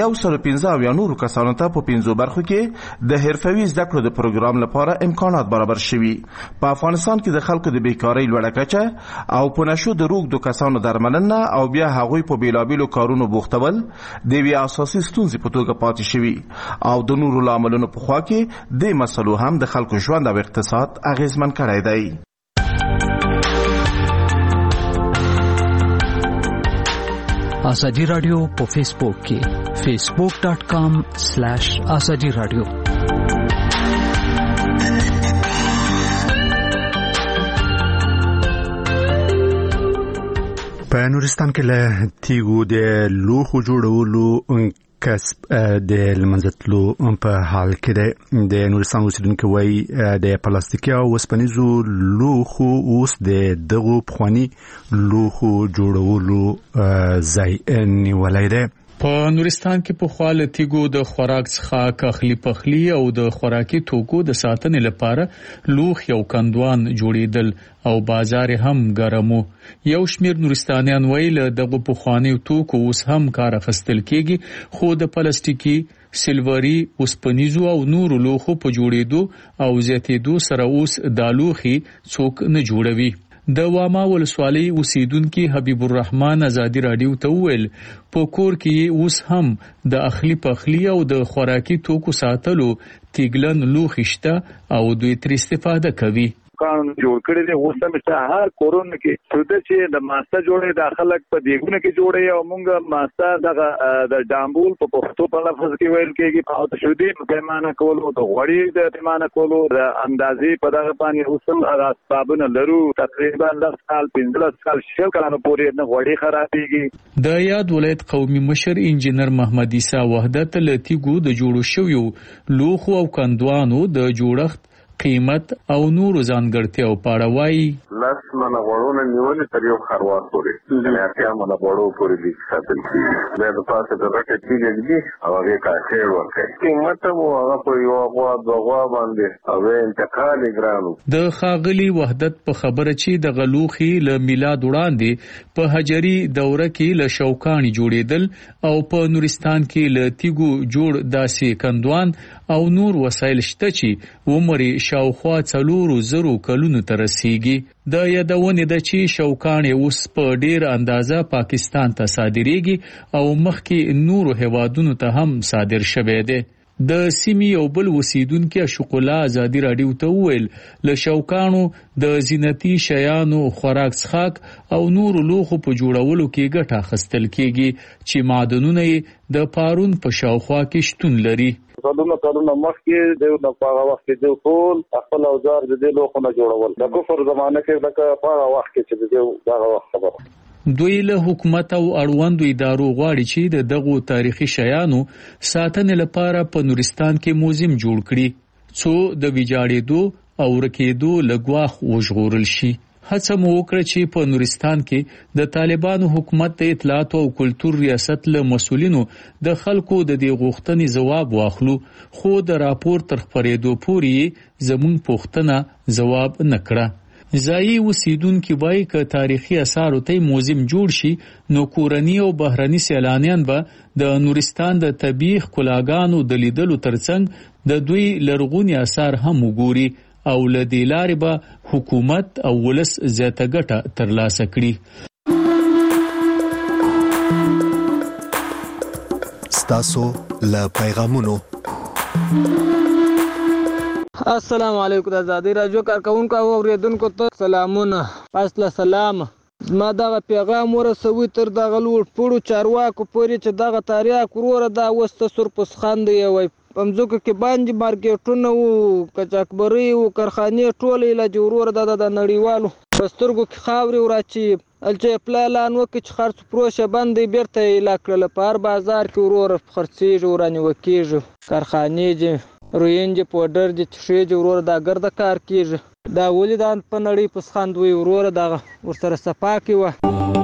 115 یا نورو کسانو ته په 15 برخو کې د حرفوي زده کړو د پروګرام لپاره امکانات برابر شوي. په افغانستان کې د خلکو د بیکاری لوړه کچه او په نشو د روغدو کسانو درملنه او بیا هغوی په بیلابیلو کارونو بوختول د یوې اساسي ستونزې په توګه پاتې شوي او د نورو لاملونو په خوا کې د مسلو هم د خلکو ژوند او اقتصاد اغیزمن کړی دی. ازادي رادیو په فیسبوک کې facebook.com/azadi radio. په نورستان کې له تیګو د لوښو جوړولو کسب د لمنځتلو په حال کې د نورستان اوسیدونکو وایي د پلاستیکي او وسپنیزو لوښو اوس د دغو پخواني لوښو جوړولو ځای نیولی دی. په نورستان کې په خواله تیګو د خوراک څخه کاخلی پخلی او د خوراکي توکو د ساتنې لپاره لوښ یو کندوان جوړیدل او بازار هم ګرمو. یو شمیر نورستانیان ویل دغه پخواني توکو اوس هم کار اخیستل کېږي، خو د پلاستیکي، سلوري، وسپنیزو او نورو لوښو په جوړېدو او زیاتېدو سره اوس دا لوښي څوک نه جوړوي. د واما ولسوالۍ اوسیدونکو حبیب الرحمن ازادي رادیو ته وویل په کور کې اوس هم د اخلي پخلی او د خوراکي توکو ساتلو تیګلن لوښي شته او دوی تر استفاده کوي. قانون جوړ کړی دی اوس هم چې هر کورون کې څه چې د ماسته جوړې داخله په دیګونه کې جوړې او موږ ماسته د ډامبول په پښتو په لفظ کې ویل کېږي او د شودي پیمانه کولو د غوړي د پیمانه کولو د اندازې په دغه باندې اوسم هغه اسبابونه لرو تقریبا 10 سال 15 سال شل کلونو پورې نه غوړي خرابېږي. د یاد ولایت قومي مشر انجینر محمد عیسی وحدت لتیګو د جوړو شویو لوښو او کندوانو د جوړښت قیمت او نورو ځانګړتیاو په اړه وایي. لاس منه غوړونه نیولې تر یو خروار پورې هغه منه غوړو پورې دي ساتل کیږي. دا د پاسه د راکټ کېږي او هغه کاټیر ورکړي. قیمت مو هغه په یو غوا دغه باندې او انتقال ګرانو. د خاغلی وحدت په خبره چې د غلوخي له میلاد وړاندې په حجري دوره کې له شوکانی جوړیدل او په نورستان کې له تیګو جوړ داسې کندوان او نور وسایل شته چې عمر شاوخوا 400 کلونو ته رسیږي. د یادونه ده چې شوکانې اوس په ډیر اندازه پاکستان ته صادریږي او مخکې نورو هیوادونو ته هم صادر شوی دی. د سیمې یو بل اوسیدونکو شقلا ازادي رادیو ته ویل له شوکانو د زینتی شیانو خوراک څخه او نورو لوښو په جوړولو کې ګټه اخیستل کېږي چې معدنونه د پارون په شاوخوا کې شتون لري. کلونه مخکې د هغه وخت کې د ټول خپل اوزار د لوښو نه جوړول د کفر زمانه کې د هغه وخت کې چې دغه وخت خبره دوی له حکومت او اړوندو ادارو غواړي چې دغه تاریخي شیانو ساتنې لپاره په نورستان کې موزیم جوړ کړي څو د ویجاړېدو او رکېدو لګواخ وژغورل شي. هڅه مو وکړه چې په نورستان کې د طالبانو حکومت د اطلاعات او کلتور ریاست له مسولینو د خلکو د دې غوښتنې ځواب واخلو، خو د راپور تر خبرېدو پورې زموږ پوښتنه ځواب نکړه. ځایي اوسیدونکو وایي چې تاریخي آثار ته موزیم جوړ شي نو کورنی او بهرني سیلانیان به د نورستان د طبیعي ښکلاګانو د لیدلو ترڅنګ د دوی لرغونی آثار هم وګوري او له دې لارې به حکومت او ولس زیاته ګټه ترلاسه کړي. ستاسو له پیغامونو. السلام علیکم. د آزادۍ رادیو کارکونکو او اوریدونکو ته سلامونه. فاصله سلام. ما دغه پیغام ورسوي تر دغه لوړ پوړو چارواکو پورې چې دغه تاریخ وروره دا وسته سرپس خاندي وي پمځکه کې باندې مارکیټونه وو کچاکبري وو کارخانې ټوله له جوړور د نړیوالو پسترګو کې خاوري وراچی الچې پلان وکړي چې خرڅ پروسه باندې بیرته لاکړل په هر بازار کې ورور خرڅېږي ورانه وکیږي کارخانې دي روینج پودر دي چې ورور دا ګرد کار کیږي دا ولیدان په نړۍ په سخاندوي ورور دا ورسره صفا کی و.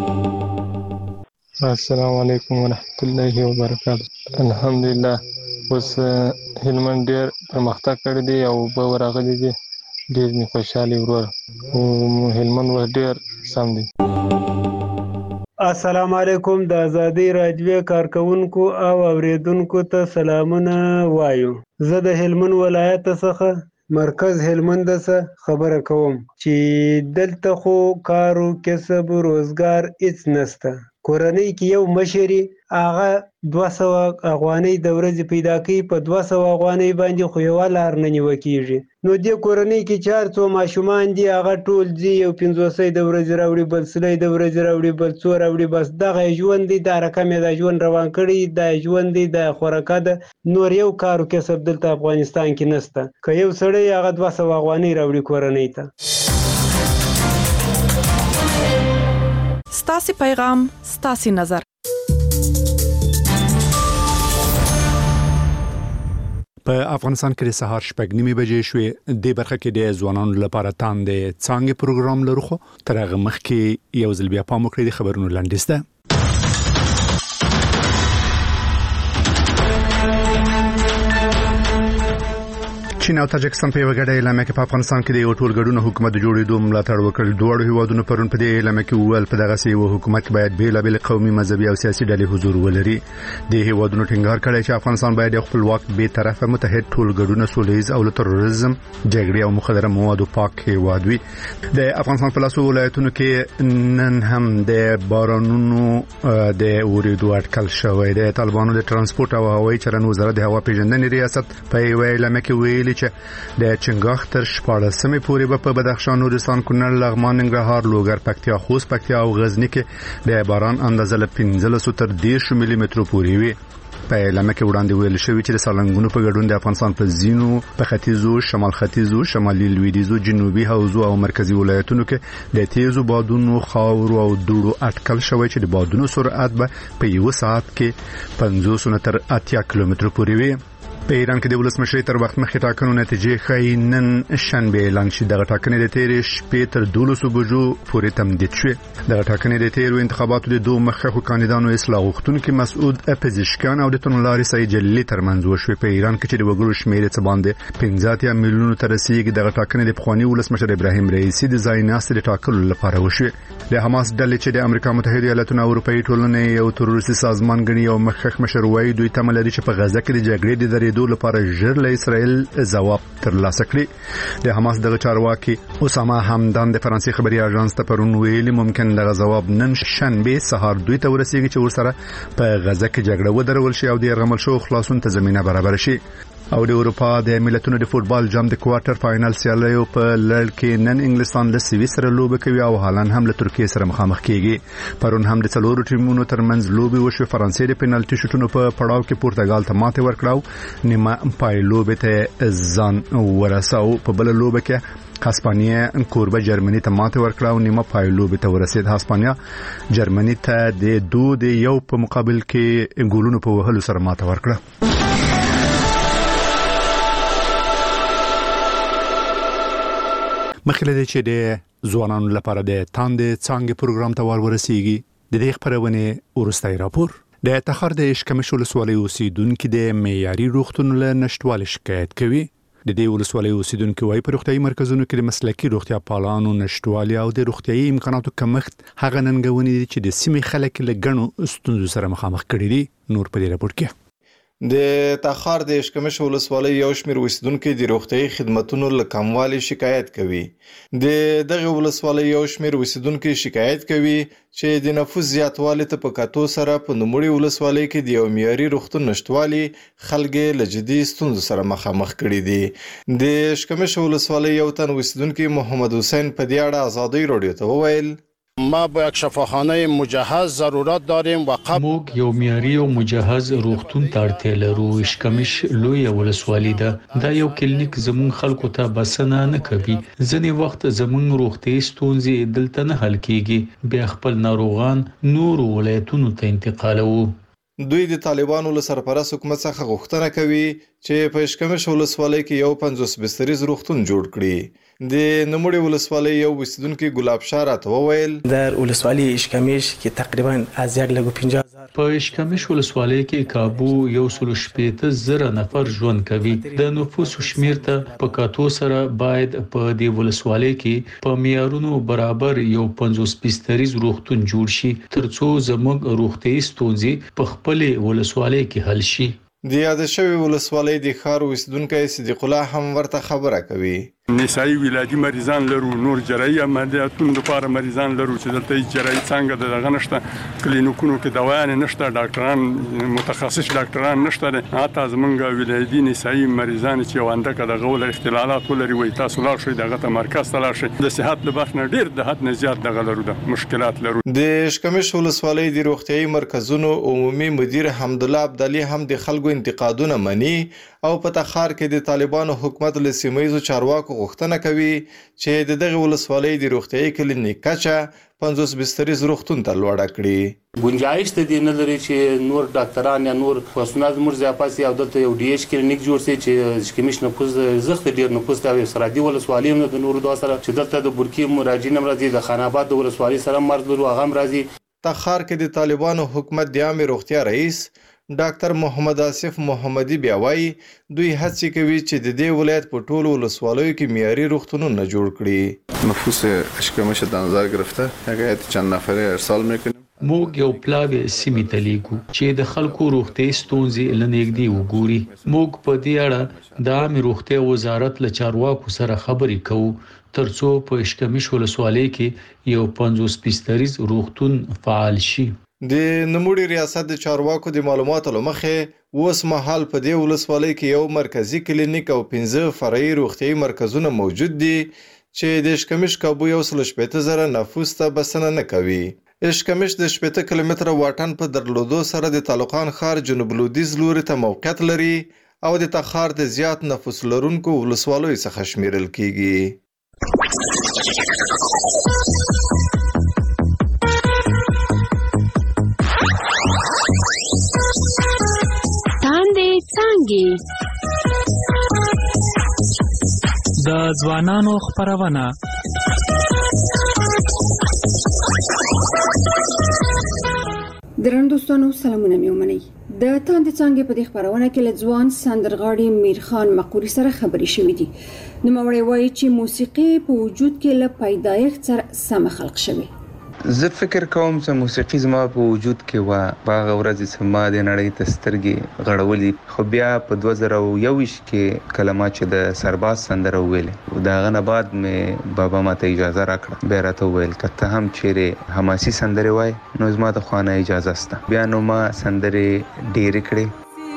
السلام علیکم ورحمت الله وبرکاته. الحمدلله اوس هلمند ډیر پرمختګ کړی دی او په ورغلي دي ډیر می خوشاله ورور او هلمند و ډیر سم دی. السلام علیکم. د آزادۍ رادیو کارکونکو او اوریدونکو ته سلامونه وایو. زه د هلمند ولایت څخه مرکز هلمند څخه خبره کوم چې دلته خو کارو کسب روزګار هیڅ نشته. کورنۍ کې یو مشري هغه 200 افغانۍ د ورځې پیدا کوي، په 200 افغانۍ باندې خو یو لار نه نیو کیږي. نو دې کورنۍ کې چې هر څو ماشومان دي هغه ټول ځي یو 50 د ورځې راوړي بل سلۍ د ورځې راوړي بل څو راوړي بس دغه ژوند دی دا رقم یې د ژوند روان کړي دا ژوند دی د خوراکه ده نور یو کارو کسب دلته افغانستان کې نشته که یو سړی هغه 200 افغانۍ راوړي کورنۍ ته. ستاسو پیغام ستاسو نظر. په افغانستان کې د سهار 8:30 بجې شوې د برخه کې د ځوانانو لپاره تاندې څنګه پروګرام لرو خو تر هغه مخکې یو ځل بیا پام وکړئ د خبرونو لاندې ده. چین او تاجکستان په وګړه اعلان کې په افغانستان کې د یو ټولګډون حکومت جوړېدو ملاتړ وکړ. دوه هیوادونو پرون په دې اعلان کې وویل په دغه سیمه حکومت باید بیلابل قومي مذهبي او سیاسي ډلې حضور ولري. د هیوادونو ټینګار کړی چې افغانستان باید خپلواک به طرفه متحد ټولګډون سولهیز او تروریزم جګړې او مخدره موادو پاک هیواد وي. د افغانستان په لاسو ولایتونو کې نن هم د بارانونو د اوریدو اټکل شوی دی. طالبانو د ترانسپورت او هوایي چلند وزارت د هوا پیژندنې ریاست په یو اعلان کې ویلي چې د چنګاخ تر 14 پورې په بدخشان، نورستان، کونړ، لغمان، ننګرهار، لوګر، پکتیا، خوست، پکتیا او غزنی کې د باران اندازه له 15 تر 10 ملي مترو پورې وي. په اعلان کې وړاندې ویل شوی چې د سالنګونو په ګډون د افغانستان په زینو په ختیځو، شمال ختیځو، شمالي لویدیځو، جنوبي حوزو او مرکزی ولایتونو کې د تیزو بادونو، خاورو او دوړو اټکل شوی چې د بادونو سرعت به په یو ساعت کې 50 تر 80 کیلومتر پورې وي. په ایران کې د ولسمشر تر وخت مخکې ټاکنو نتیجې ښایي نن شنبه اعلان شي. دغه ټاکنې د تیرې شپې تر 12 بجو پورې تمدید شوې. دغه ټاکنې د تیرو انتخاباتو د دوه مخکښو کاندیدانو اصلاح غوښتونکي مسعود پزشکیان او د تونلاري سعید جلیلی ترمنځ وشوې. په ایران کې چې د وګړو شمېر څه باندې 15 میلیونو ته رسیدي. دغه ټاکنې د پخوانی ولسمشر ابراهیم رئیسی د ځای ناستې د ټاکلو لپاره وشوې. د حماس ډلې چې د امریکا متحده ایالاتونو او اروپאי ټولنې یو تروریستي سازمان ګڼي او مخکښ مشر وایي دوی تمه لري چې په غزه کې د جګړې د درېدو لپاره ژر له اسرائیل ځواب ترلاسه کړي. د حماس دغه چارواکي اسامه حمدان د فرانسې خبري اژانس ته پرون ویلي ممکن دغه ځواب نن شنبه سهار دوی ته ورسیږي چې ورسره په غزه کې جګړه ودرول شي او د يرغمل شو خلاصون ته زمينه برابر شي. او د اروپا د ملتونو د فوتبال جام د کوارټر فائنل سیالیو په لړ کې نن انګلستان له سویس سره لوبه کوي او هالند هم له ترکیه سره مخامخ کیږي. پرون هم د څلورو ټیمونو ترمنځ لوبه وشو. فرانسې د پنالټي شوټونو په پړاو کې پرتګال ته ماته ورکړه، نیمه پای لوبه ته ځان ورساو. په بل لوبه کې هسپانیا کوربه جرمني ته ماته ورکړه او نیمه پای لوبه ته ورسید. هسپانیا جرمني ته د 2-1 په مقابل کې ګولونو په وهلو سره ماته ورکړه. مخکې له چې د ځوانانو لپاره د تاندې څنګه پروګرام ته ورسیږي د دې خبرونه ورستای راپور. د تخار د اشکمش ولسوالۍ اوسیدونکو د معیاري روغتون له نشټوالي شکایت کوي. د دې ولسوالۍ اوسیدونکو وايي په روغتيایي مرکزونو کې د مسلکي روغتیا پالانو نشټوالي او د روغتيایي امکاناتو کمښت هغه ننګونې دي چې د سیمې خلک له ګڼو ستونزو سره مخامخ کړي دي. نور په دې راپور کې د تخار د اشکمش ولسوالۍ یو شمېر اوسیدونکو د روغتيایي خدماتو له کموالي شکایت کوي. د دغه ولسوالۍ یو شمېر اوسیدونکو شکایت کوي چې د نفوس زیاتوالی ته په کتو سره په نوموړي ولسوالۍ کې د یو معیاري روغتون نشټوالي خلک له جدي ستونزو سره مخامخ کړي دي. د اشکمش ولسوالۍ یو تن اوسیدونکو محمد حسین په دې اړه آزادۍ رادیو ته وویل ما با یک شفاخانه مجهز ضرورت داریم و موږ یو معیاري او مجهز روغتون ته اړتیا لرو. اشکمش لوی ولسوالۍ ده. دا یو کلینیک زمون خلکو ته بسنه نه کوي. ځینې وخت زمون روغتي ستونزې دلته نه حل کیږي. بیا خپل ناروغان نور ولایتونو ته انتقالوي. دوی د طالبانو له سرپرست حکومت څخه غوښتنه کوي چې په اشکمش ولسوالۍ کې یو 50 بستریز روغتون جوړ کړي. د نوموړي ولسوالۍ یو اوسیدونکو ګلاب شاه ته وویل در ولسوالۍ اشکمش کې تقریبا از 1.50 په اشکمش ولسوالۍ کې کابو 1.8 نفر ژوند کوي. د نفوس شمیر ته په کاتو سره باید په دې ولسوالۍ کې په معیارونو برابر یو 50 بستریز روغتون جوړ شي ترڅو زموږ روغتي ستونزې په خپل ولسوالۍ کې حل شي. د یاد شوی ولسوالۍ د ښار اوسیدونکو صدیق الله هم ورته خبره کوي. نسایي ولادي مریضان لرو، نور جراحي عملیاتونو لپاره مریضان لرو چې دلته جراحي څنګه دغه نشته، کلینیکونو کې دوايان نشته، ډاکټران متخصص ډاکټران نشته، حتی زمونږ ولادي نسایي مریضان چې وانده دغه ول اختلالات ولري وي تاسو لاړ شئ دغه مرکز ته لاړ شئ. د صحت لپاره نه ډیر د حد نه زیات دغه لرو د مشکلات لرو. د اشکمش ولسوالۍ د روغتيایي مرکزونو عمومي مدیر حمدالله عبدالي هم د خلکو انتقادونه مني او په تخار کې د طالبانو حکومت له سیمایي چارواکو غوښتنه کوي چې دغه ولسوالۍ د روغتيایي کلینیک کچه 50 بستریز روغتون ته لوړه کړي. گنجائش ته دی نه لري چې نور ډاکټران یا نور پرسونل مر زیاپاسي او دلته یو ډي ایچ کلینیک جوړ شي چې اشکمش نفوذ زخت ډیر نفوذ ته سرادي ولسوالۍ هم د نور دوه سره چې دلته د برکی مراجعین مرضی د خان آباد د ولسوالۍ سره مرز لرو هغه مرضی. تخار کې د طالبانو حکومت د عامه روغتیا رئیس ډاکټر محمد آصف محمدي بیا وایي دوی هڅه کوي چې د دې ولایت په ټولو ولسوالیو کې معیاري روغتونونه جوړ کړي. نفوس اشکمش در نظر گرفته هیئت چند نفره ارسال میکنیم. موږ یو پلاوی سیمې ته لیږو چې د خلکو روغتي ستونزې لنیږدي وګوري. موږ په دې اړه د عامه روغتیا وزارت له چارواکو سره خبرې کوو ترڅو په اشکمش ولسوالۍ کې یو 50 بستریز روغتون فعال شي. د نموړي ریاست د چارواکو د معلوماتو لمخې اوس مهال په دې ولسوالۍ کې یو مرکزی کلینیک او 15 فرعي روغتيایي مرکزونه موجود دي چې د اشکمش کابو یو 180,000 نفوس ته بسنه نه کوي. اشکمش د 80 کیلومتره واټن په درلودو سره د طالقان ښار جنوب لویدیځ لوري ته موقعیت لري او د تخار د زیات نفوس لرونکو ولسوالیو څخه شمیرل کیږي. د ځوانانو خبرونه درنو دوستانو سلامونه میومنئ. د تاند څنګه په دې خبرونه کې له ځوان سندرغاړي میرخان مقوري سره خبرې شوې دي. نو موري وایي چې موسیقي په وجود کې له پیدایښت سره سم خلق شوی. زه فکر کوم چې موسیقي زما په وجود کې و باغ ورځ سما د نړۍ تسترګي غړولې خو بیا په 2021 کې کلمات چې د سرباز سندره ویلې دا غنه بعد مې بابا ماته اجازه راکړه به راته ویل کته هم چیرې حماسي سندره وای نو زما ته خوانه اجازه سته بیا نو ما سندره ډېر کړې.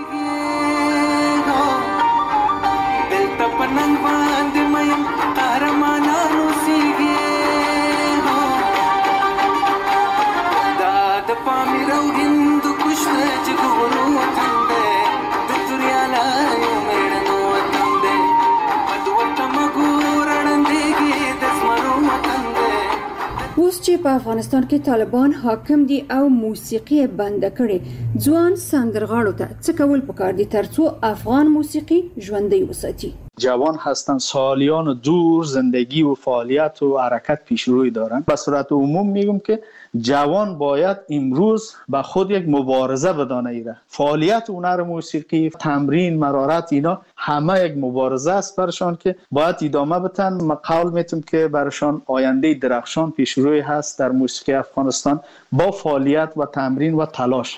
چې په افغانستان کې طالبان حاکم دي او موسیقي بند کړي ځوان سندرغاړو ته څه کول پکار دي ترڅو افغان موسیقي ژوندۍ وساتي. جوان هستن سالیان دور زندگی و فعالیت و حرکت پیشروی دارن. به صورت عموم میگم که جوان باید امروز به خود یک مبارزه بدانه ایره. فعالیت هنر موسیقی، تمرین، مرارت اینا همه یک مبارزه است برشان که باید ادامه بدن. من قول میتونم که برشان آینده درخشان پیشروی هست در موسیقی افغانستان با فعالیت و تمرین و تلاش.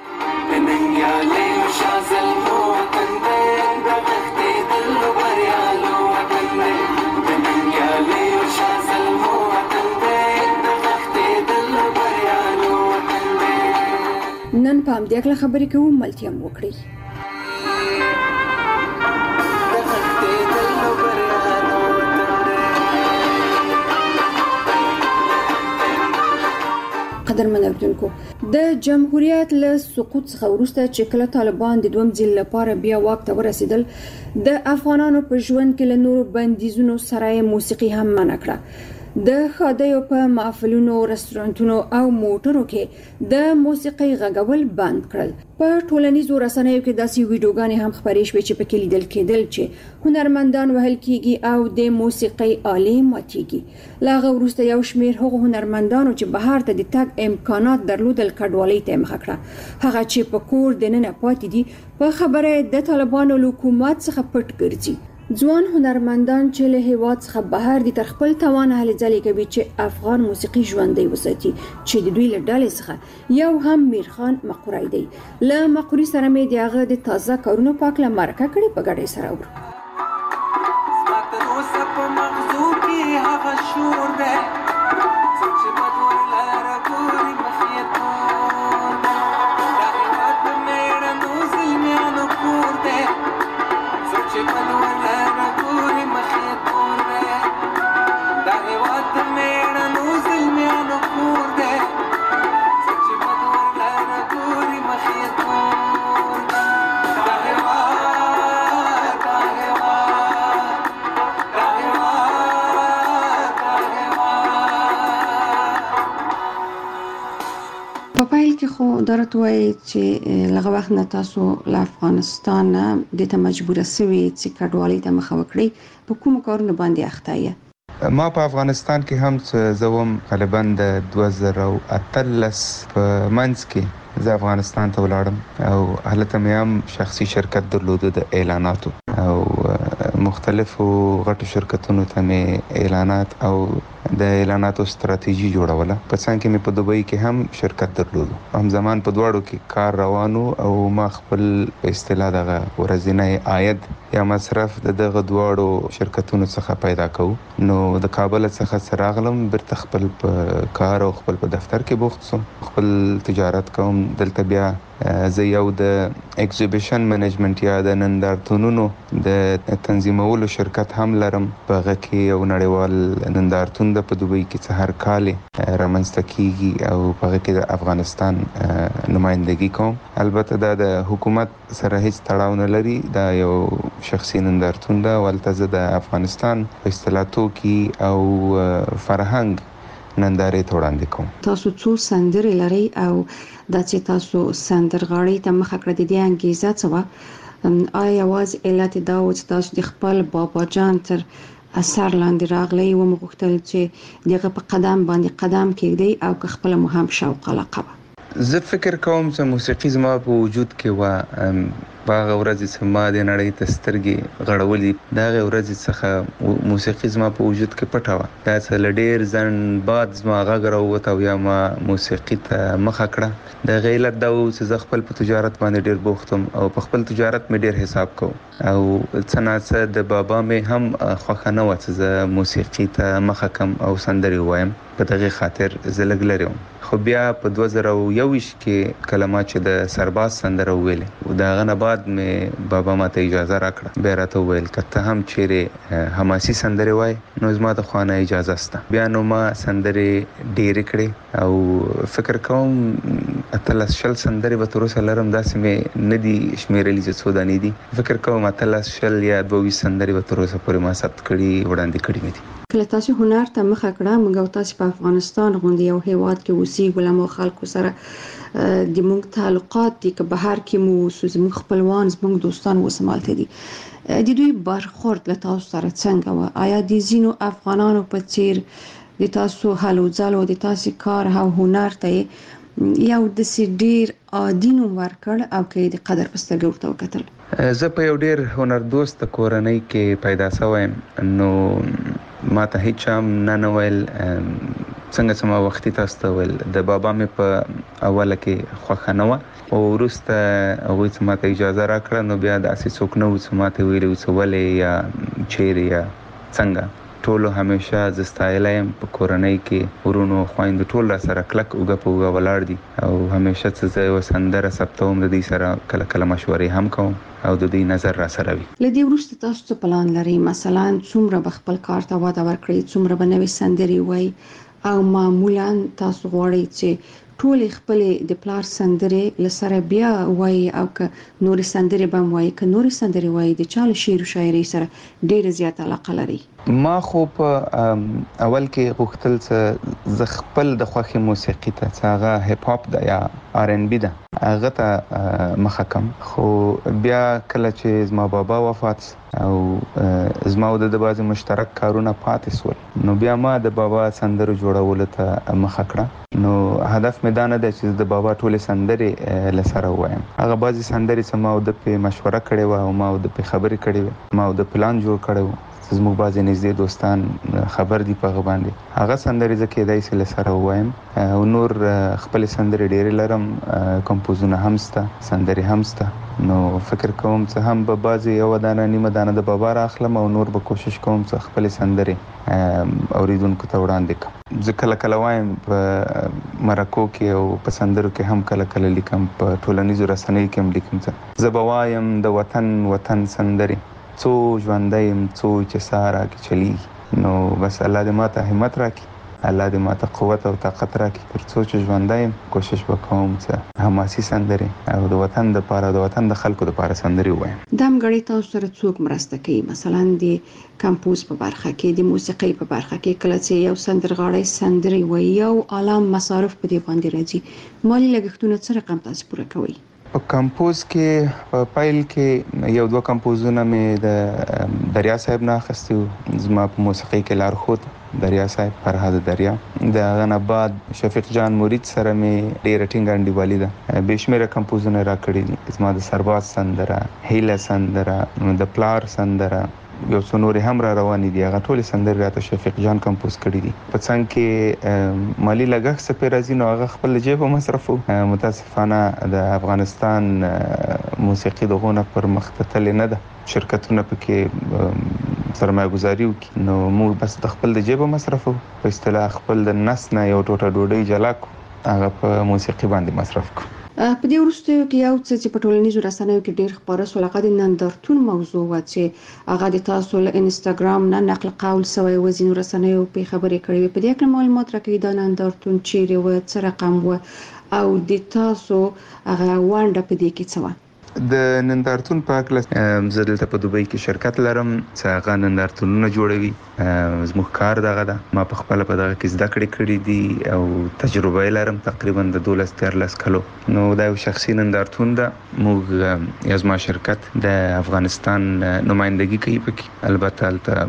نن په همدې اړه خبرې کوو ملتيام وکړي. قدرمن اوریدونکو د جمهوریت له سقوط څخه وروسته چې کله طالبان د دوم ځل لپاره بیا واک ته ورسېدل د افغانانو په ژوند کې له نورو بندیزونو سره موسیقي هم منع کړه. د خادیو په محفلونو، رستورانتونو او موټرو کې د موسیقي غږول بند کړل. په ټولنیزو رسنیو کې داسې ویډیوګانې هم خپرې شوې چې پکې لیدل کېدل چې هنرمندان وهل کېږي او د موسیقي آلې ماتېږي. لا هغه وروسته یو شمېر هغو هنرمندانو چې بهر ته د تګ امکانات درلودل کډوالۍ ته مخه کړه. هغه چې په کور دننه پاتې دي په خبره د طالبانو له حکومت څخه پټ ګرځي. ځوان هنرمندان چې له هیواد څخه بهر دي تر خپل توان هلې ځلې کوي چې افغان موسیقي ژوندۍ وساتي چې د دوی له ډلې څخه یو هم میرخان مقوري دی. له مقوري سره مې د هغه د تازه کارونو په اړه مرکه کړې په ګډه سره پیل کې خو درته وایي چې لږ وخت نه تاسو له افغانستان د ته مجبور سوي چې کډوالۍ ته مخه وکړي په کوم کارونه باندې اخته یې؟ ما په افغانستان کې هم زوم غالبا د 2013 په منځ کې زه افغانستان ته ولاړم او هلته مې هم شخصي شرکت درلوده د اعلاناتو او مختلفو غټو شرکتونو ته مې اعلانات او د اعلاناتو ستراتیژي جوړوله. په څنګ کې مې په دوبۍ کې هم شرکت درلودو. هم زمان په دواړو کې کار روانو او ما خپل په اصطلاح دغه ورځنی عاید یا مصرف د دغه دواړو شرکتونو څخه پیدا کوو. نو د کابل څخه راغلم بیرته خپل په کار او خپل په دفتر کې بوخت سوم. خپل تجارت کوم. دلته بیا زه یو د ایگزیبیشن منیجمنت یا د نندارتونونو د تنظیمولو شرکت هم لرم. په هغه کې یو نړیوال نندارتون د په دوبۍ کې څه هر کال رامنځته کیږي او په هغه کې د افغانستان نمائندګي کوم. البته دا د حکومت سره هیڅ تړاو نه لري. دا یو شخصي نندارتون ده. ولته زه د افغانستان په اصطلاح توکي او فرهنګ نندارې ته وړاندې کوم. تاسو څو سندرې لري او دا چې تاسو سندرغاړي ته مخه کړې د دې انګیزه څه وه؟ آیا یوازې علت دا و چې تاسو د خپل بابا جان تر اثر لاندې راغلی و مغوښتل چې دغه په قدم باندې قدم کېږدئ او که خپله مو هم شوق علاقه وه؟ زه فکر کوم چې موسیقي زما په وجود کې وه. په هغه ورځې چې ما د نړۍ ته سترګې غړولې د هغې ورځې څخه موسیقي زما په وجود کې پټه وه. دا څه له ډېر ځنډ بعد زما غږ راووت او یا ما موسیقي ته مخه کړه. د هغې علت دا و چې زه خپل په تجارت باندې ډېر بوخت وم او په خپل تجارت مې ډېر حساب کوم او څه ناڅه د بابا مې هم خوښه نه وه چې زه موسیقي ته مخه کم او سندرې ووایم. په دغې خاطر زه لږ لرې وم. خو بیا په 2021 کې کله ما چې د سرباز سندره وویلې د هغه نه بعد مې بابا ماته اجازه راکړه. بیا راته وویل که ته هم چیرې حماسي سندرې وایې نو زما د خوا نه اجازه شته. بیا نو ما سندرې ډېرې کړې او فکر کوم 18 سندرې به تر اوسه لرم. داسې مې نه دي شمېرلي چې څو دانې دي. فکر کوم 18 یا 22 سندرې به تر اوسه پورې ما ثبت کړي وړاندې کړي مې دي. کله تاسو هنر ته مخه کړه موږ تاسو په افغانستان غونډې یو هیواد کې اوسېږو له خلکو سره د موږ تعلقات دي که بهر کې مو زموږ خپلوان زموږ دوستان وسمالته دي د دوی برخورد له تاسو سره څنګه و؟ آیا د ځینو افغانانو په څیر د تاسو هلو ځلو د تاسو کار او هنر ته یو داسې ډېر عادي نوم ورکړ او که د قدر په سترګه ورته وکتل؟ زه په یو ډېر هنردوست کورنۍ کې پیدا شوم. نو ما ته هیڅ هم نه ویل څنګه چې ما وختي تاسو ته ویل د بابا مې په اوله کې خوښه نه وه او وروسته هغوی چې ما ته اجازه راکړه نو بیا داسې څوک نه و چې ما ته ویلي و چې ولې یا چیرې یا څنګه. ټولو همیشه زه ستایلی یم. په کورنۍ کې ورونو خویندو ټول را سره کلک اوږه په اوږه ولاړ دي او همیشه چې زه یوه سندره ثبتوم د دوی سره کله کله مشورې هم کوم او د دوی نظر را سره وي. له دې وروسته تاسو څه پلان لرئ؟ مثلا څومره به خپل کار ته وده ورکړئ؟ څومره به نوې سندرې وایي او معمولا تاسو غواړئ چې ټولې خپلې د پلار سندرې له سره بیا وایي او که نورې سندرې به هم وایي که نورې سندرې وایي د چا له شعر و شاعرۍ سره ډېره زیاته علاقه لرئ؟ ما خو په اول کې غوښتل چې زه خپل د خوښې موسیقي ته چې هغه هیپ هاپ ده یا آر ان بي ده هغه ته مخه کم. خو بیا کله چې زما بابا وفات او زما او د بعضې مشترک کارونه پاتې سول نو بیا ما د بابا سندرو جوړولو ته مخه کړه. نو هدف مې دا نه دی چې د بابا ټولې سندرې له سره ووایم. هغه بعضې سندرې چې ما او د پې مشوره کړې وه او ما او د پې خبرې کړې وې ما او د پلان جوړ کړی و زموږ بعضې نږدې دوستان خبر دي په هغه باندې. هغه سندرې زه کېدای شي له سره ووایم او نور خپلې سندرې ډېرې لرم. کمپوزونه هم شته سندرې هم شته. نو فکر کوم چې هم به بعضې یوه دانه نیمه دانه د بابا را اخلم او نور به کوشش کوم چې خپلې سندرې اوریدونکو ته وړاندې کړم. زه کله کله وایم په مرکو کې او په سندرو کې هم کله کله لیکم. په ټولنیزو رسنیو کې هم لیکم چې زه به وایم د وطن سندرې څو ژوندی یم څو چې ساه راکې چلیږي. نو بس الله دې ما ته همت راکړي الله دې ماته قوت او طاقت راکړي ترڅو چې ژوندی یم کوشش وکوم چې حماسي سندرې او د وطن دپاره د وطن د خلکو دپاره سندرې ووایم. دا همغږۍ تاسو سره څوک مرسته کوي؟ مثلا د کمپوز په برخه کې، د موسیقۍ په برخه کې، کله چې یو سندرغاړی سندرې وایي او اعلی مصارف په دې باندې راځي، مالي لګښتونه څه رقم تاسو پوره کوئ؟ په کمپوز کې په پیل کې یو دوه کمپوزونه مې د دریا صاحب نه اخیستي وو. زما په موسیقۍ کې لارښود دریا صاحب فرهاد دریا. د هغه نه بعد شفیق جان مرید سره مې ډېره ټینګه انډیوالي ده. بې شمېره کمپوزونه راکړي دي. زما د سرباز سندره، هیله سندره، د پلار سندره، یو څو نورې هم را روانې دي. هغه ټولې سندرې راته شفیق جان کمپوز کړي دي. په څنګ کې مالي لګښت څه پرې راځي نو هغه خپل جیب مصرفو. متاسفانه د افغانستان موسیقي دغونه پر مخ تللې نه ده. شرکتونه پکې سرمایه گذاري وکړي نو موږ بس د خپل د جیب مصرفو. په اصطلاح خپل د نس نه یو ټوټه ډوډۍ جلا کړو، هغه په موسیقي باندې مصرف کړو. په دې وروستیو کې یو څه چې په ټولنیزو رسنیو کې ډېر خپاره شو، هغه د نندارتون موضوع وه چې هغه د تاسو له انسټاګرام نه نقل قول شوی و، ځینو رسنیو پرې خبرې کړې وې. په دې اړه معلومات راکړئ، دا نندارتون چیرې و، څه رقم و او د تاسو هغه ونډه په دې کې څه وه؟ د نندارتون په هکله زه دلته په دوبۍ کې شرکت لرم چې هغه نندارتونونه جوړوي. زموږ کار دغه ده. ما په خپله په دغه کې زده کړې کړي دي او تجربه یې لرم تقریبا د 12-13 کلو. نو دا یو شخصي نندارتون ده. موږ یا زما شرکت د افغانستان نمایندګي کوي پکې. البته هلته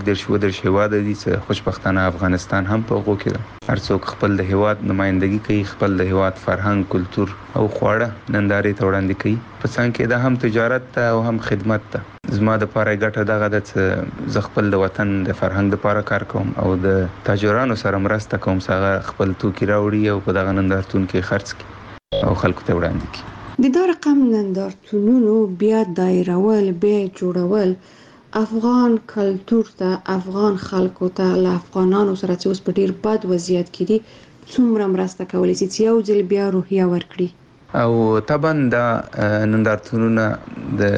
14 هېواده دي چې خوشبختانه افغانستان هم په هغو کې ده. هر څوک خپل د هېواد نمایندګي کوي، خپل د هېواد فرهنګ، کلتور او خواړه نندارې ته وړاندې کوي. په څنګ کې دا هم تجارت ته او هم خدمت ته. زما د پاره ګټه دغه ده چې زه خپل د وطن د فرهنګ لپاره کار کوم او د تاجرانو سره مرسته کوم چې هغه خپل توکي راوړي او په دغه نندارتون کې خرڅ کړي او خلکو ته وړاندې کړي. د دا رقم نندارتونونو بیا دایرول، بیا جوړول افغان کلتور ته، افغان خلکو ته، له افغانانو سره چې اوس په ډیر بد وضعیت کې دي څومره مرسته کولی شي چې یو ځل بیا روحیه ورکړي؟ او طبعا دا نندارتونونه د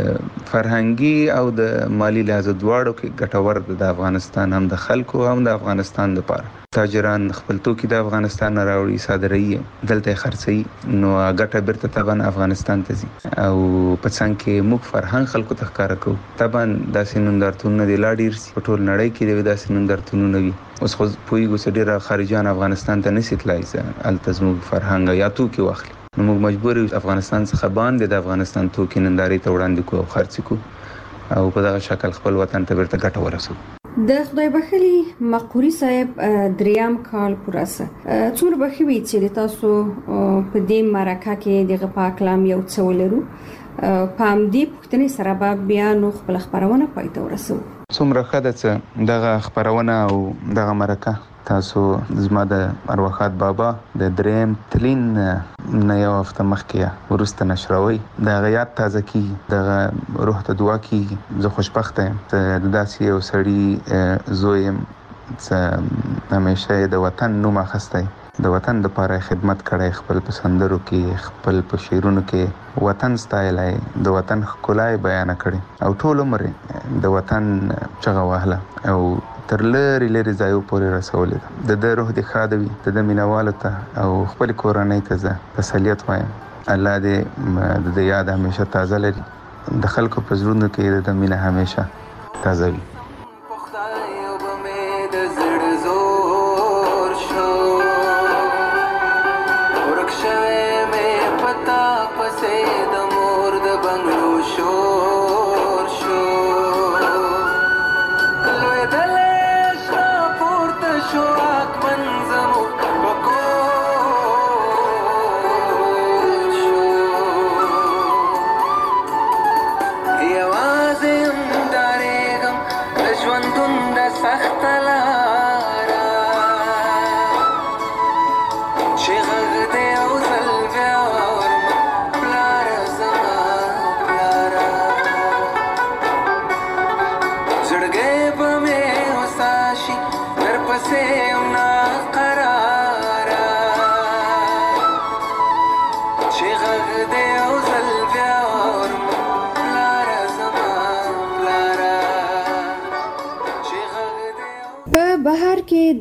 فرهنګي او د مالی لحاظ دواړو کې ګټور د افغانستان هم د خلکو هم د افغانستان لپاره. تاجران خپل توکي د افغانستان نه راوړي، صادروي، دلته خرڅوي، نو ګټه بیرته طبعا افغانستان ته ځي او په څنګ کې موږ فرهنګ خلکو ته ښکاره کوو. طبعا داسې نندارتونونه دي لا ډېر سي، په ټول نړۍ کې د داسې نندارتونونه وي. اوس خو پوهېږو چې ډېره خارجیان افغانستان ته نشي تللی چې هلته زموږ فرهنګ یا توکي واخلي. نو موږ مجبور یو افغانستان څخه باندې د افغانستان توکي نندارې ته وړاندې کړو او خرڅ کړو او په دغه شکل خپل وطن ته بیرته ګټه ورسوو. د خدای بخښلي مقوري صاحب دریم کال پوره سه، څومره به ښه وي چې د تاسو په دې مرکه کې دغه په اکلام یو څه ولرو؟ په همدې پوښتنې سره به بیا نو خپله خپرونه پای ته ورسوو. څومره ښه ده چې دغه خپرونه او دغه مرکه تاسو زما د ارواښاد بابا د دریم تلین نه یو هفته مخکې وروسته نشروي. د هغه یاد تازه کېږي، دغه روح ته دعا کېږي. زه خوشبخته یم چې داسې یو سړي زوی یم چې همیشه یې د وطن نوم اخیستی، د وطن دپاره خدمت کړی، خپل په سندرو کې، خپل په شعرونو کې وطن ستایلی، د وطن ښکلا یې بیانه کړې او ټول عمر د وطن چغه وهله او تر لرې لرې ځایو پورې رسولې ده. د روح دې ښاده وي، د مینوالو ته او خپل کورنۍ ته زه تسلیت وایم. الله دې د یاد همیشه تازه لري، د خلکو په زړونو کې د مینه همیشه تازه وي.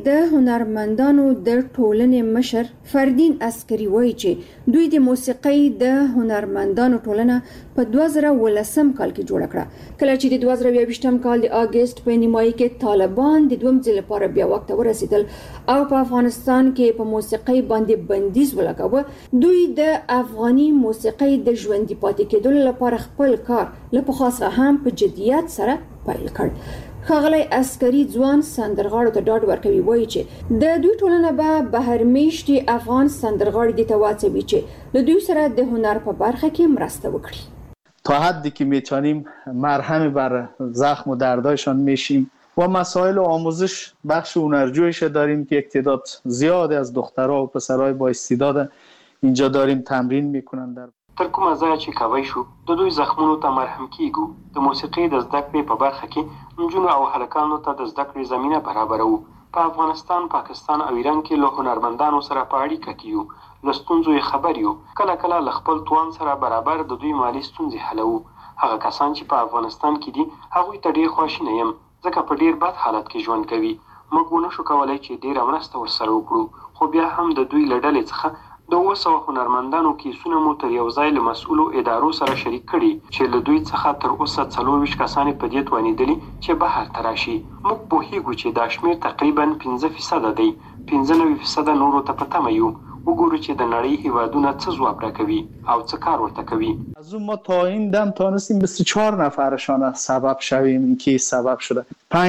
د هنرمندانو د ټولنې مشر فردین عسکری وایي چې دوی د موسیقۍ د هنرمندانو ټولنه په 2013 کال کې جوړه کړه، کله چې د 2022 کال د اگست په نیمایي کې طالبان د دویم ځل لپاره بیا وخت ورسېدل او په افغانستان کې په موسیقۍ باندې بندیز ولګاوه. دوی د افغاني موسیقۍ د ژوندۍ پاتې کېدو لپاره خپل کار له پخوا څخه هم په جدیت سره پیل کړ. ښاغلی عسکري ځوان سندرغاړو ته ډاډ ورکوي، وایي چې د دوی ټولنه به بهر میشتي افغان سندرغاړي د تواڅوي چې له دوی سره د هنر په برخه کې مرسته وکړي. تا حدی که میتونیم مرهم بر زخم و دردایشان میشیم و مسائل آموزش بخش هنرجویش داریم که یک تعداد زیاد از دخترها و پسرهای با استعداد اینجا داریم تمرین میکنن. در تر کومه ځای چې کوي شو د دوی زخمونو ته مرهم کیږو. د موسیقۍ د زده کړې په برخه کې نجونو او هلکانو ته د زده کړې زمینه برابروو. په افغانستان، پاکستان او ایران کې له هنرمندانو سره په اړیکه کې یو، له ستونزو یې خبر یو، کله کله له خپل توان سره برابر د دوی مالي ستونزې حلوو. هغه کسان چې په افغانستان کې دي هغوی ته ډېر خواشینی یم، ځکه په ډېر بد حالت کې ژوند کوي. موږ ونشو کولی چې ډېره مرسته ورسره وکړو، خو بیا هم د دوی له ډلې څخه د 200 هنرمندانو کیسونه مو تر یو ځای له مسؤلو ادارو سره شریک کړي چې له دوی څخه تر اوسه 24 کسانې په دې توانېدلي چې بهر ته راشي. موږ پوهیږو چې دا شمېر تقریبا 5% دی. 95% نورو ته په تمه یو. وګورو چې د نړۍ هیوادونه څه ځواب راکوي او څه کار ورته کوي. از اون ما تا این دم تانستیم 24 نفرشان سبب شویم. این که سبب شده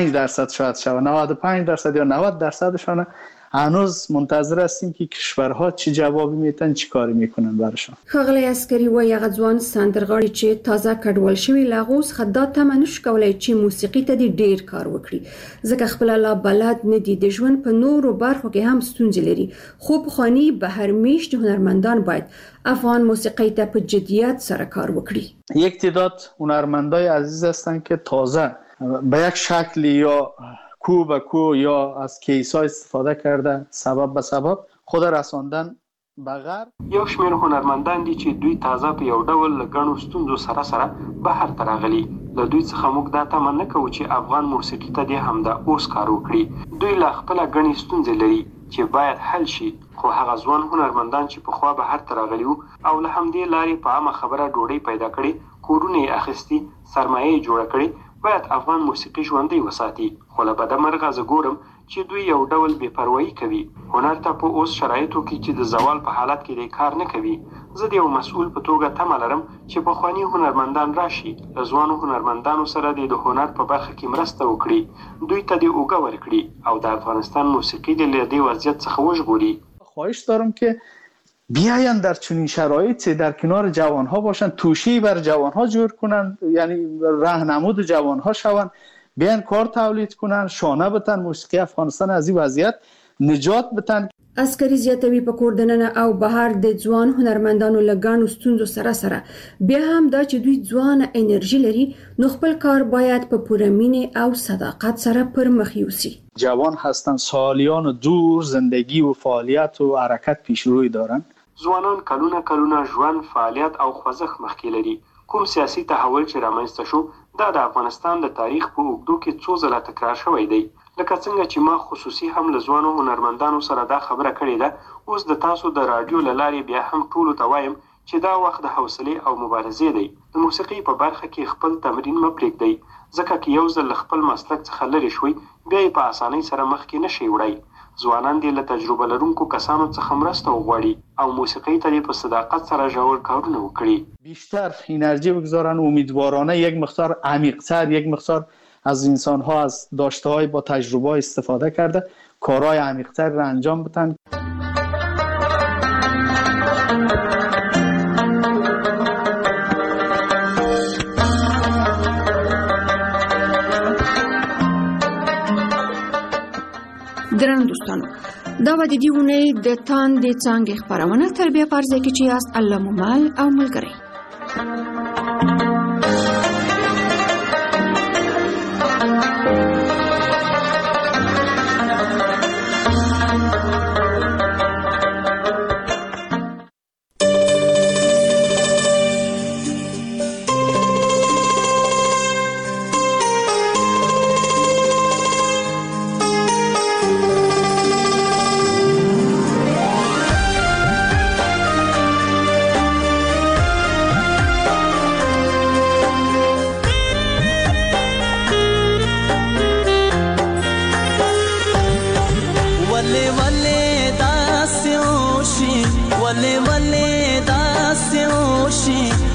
5% شاید شود، 95% یا 90%شان هنوز منتظر هستیم که کشورها چی جوابی میتن، چی کاری میکنن براشون. ښاغلی عسکري وایي هغه ځوان سندرغاړي چې تازه کډوال شوي له هغو څخه دا تمه نشو کولی چې موسیقي ته دې ډېر کار وکړي، ځکه خپله لا بلد نه دي. د ژوند په نورو برخو کې هم ستونزې لري، خو پخواني بهر میشتي هنرمندان باید افغان موسیقی ته په جدیت سره کار وکړي. یک تعداد هنرمندای عزیز هستن که تازه به یک شکل یا کو به کو یا از کیس‌ها استفاده کرده سبب به سبب خود رساندن به غرب. یو شمېر هنرمندان دي چې دوی تازه په یو ډول له ګڼو ستونزو سره بهر ته راغلي. له دوی څخه موږ دا تمه نه کوو چې افغان موسیقي ته دې همدا اوس کار وکړي. دوی لا خپله ګڼې ستونزې لري چې باید حل شي، خو هغه ځوان هنرمندان چې پخوا بهر ته راغلي وو او له همدې لارې په عامه خبره ډوډۍ پیدا کړې، کورونه یې اخیستي، سرمایه یې جوړه کړې، باید افغان موسیقي ژوندۍ وساتي. خو له بده مرغه زه ګورم چې دوی یو ډول بې پروایي کوي. هنر ته په اوس شرایطو کې چې د زوال په حالت کې دی کار نه کوي. زه د یو مسؤل په توګه تمه لرم چې پخواني هنرمندان راشي، له ځوانو هنرمندانو سره د هنر په برخه کې مرسته وکړي، دوی ته د اوږه ورکړي او د افغانستان موسیقي د له دې وضعیت څخه وژغوري. خواهش دارم که بیاین در چنین شرایطی در کنار جوانها باشن، توشی بر جوانها جور کنن، یعنی راهنمود جوانها شون، بیاین کار تولید کنن، شانه بتن، موسیقی افغانستان از این وضعیت نجات بتن. عسکري زیاتوي په کور دننه او بهر د ځوان هنرمندانو له ګڼو ستونزو سره بیا هم دا چې دوی ځوانه انرژي لري، نو خپل کار باید په پوره مینه او صداقت سره پر مخ یوسي. جوان هستن، سالیان دور زندگی و فعالیت و حرکت پیش روی دارن. ځوانان کلونه ژوند، فعالیت او خوځښت مخکې لري. کوم سیاسي تحول چې رامنځته شو دا د افغانستان د تاریخ په اوږدو کې څو ځله تکرار شوی دی. لکه څنګه چې ما خصوصي هم له ځوانو هنرمندانو سره دا خبره کړې ده، اوس د تاسو د راډیو له لارې بیا هم ټولو ته وایم چې دا وخت د حوصلې او مبارزې دی. د موسیقۍ په برخه کې خپل تمرین مه پرېږدئ، ځکه که یو ځل له خپل مسلک څخه لرې شوئ بیا یې په اسانۍ سره مخکې نشئ وړی. ځوانان دې له تجربه لرونکو کسانو څخه مرسته وغواړي او موسیقۍ ته دې په صداقت سره ژور کارونه وکړي. بیشتر انرژی بگذارن، امیدوارانه یک مقدار عمیق‌تر، یک مقدار از انسان‌ها از داشته‌های با تجربه استفاده کرده کارهای عمیق‌تر را انجام بدن. درنو دوستانو، دا و د دې اونۍ د تاندې څانګې خپرونه تر بیا په ځای کې چې یاست الله مو مل او ملګری.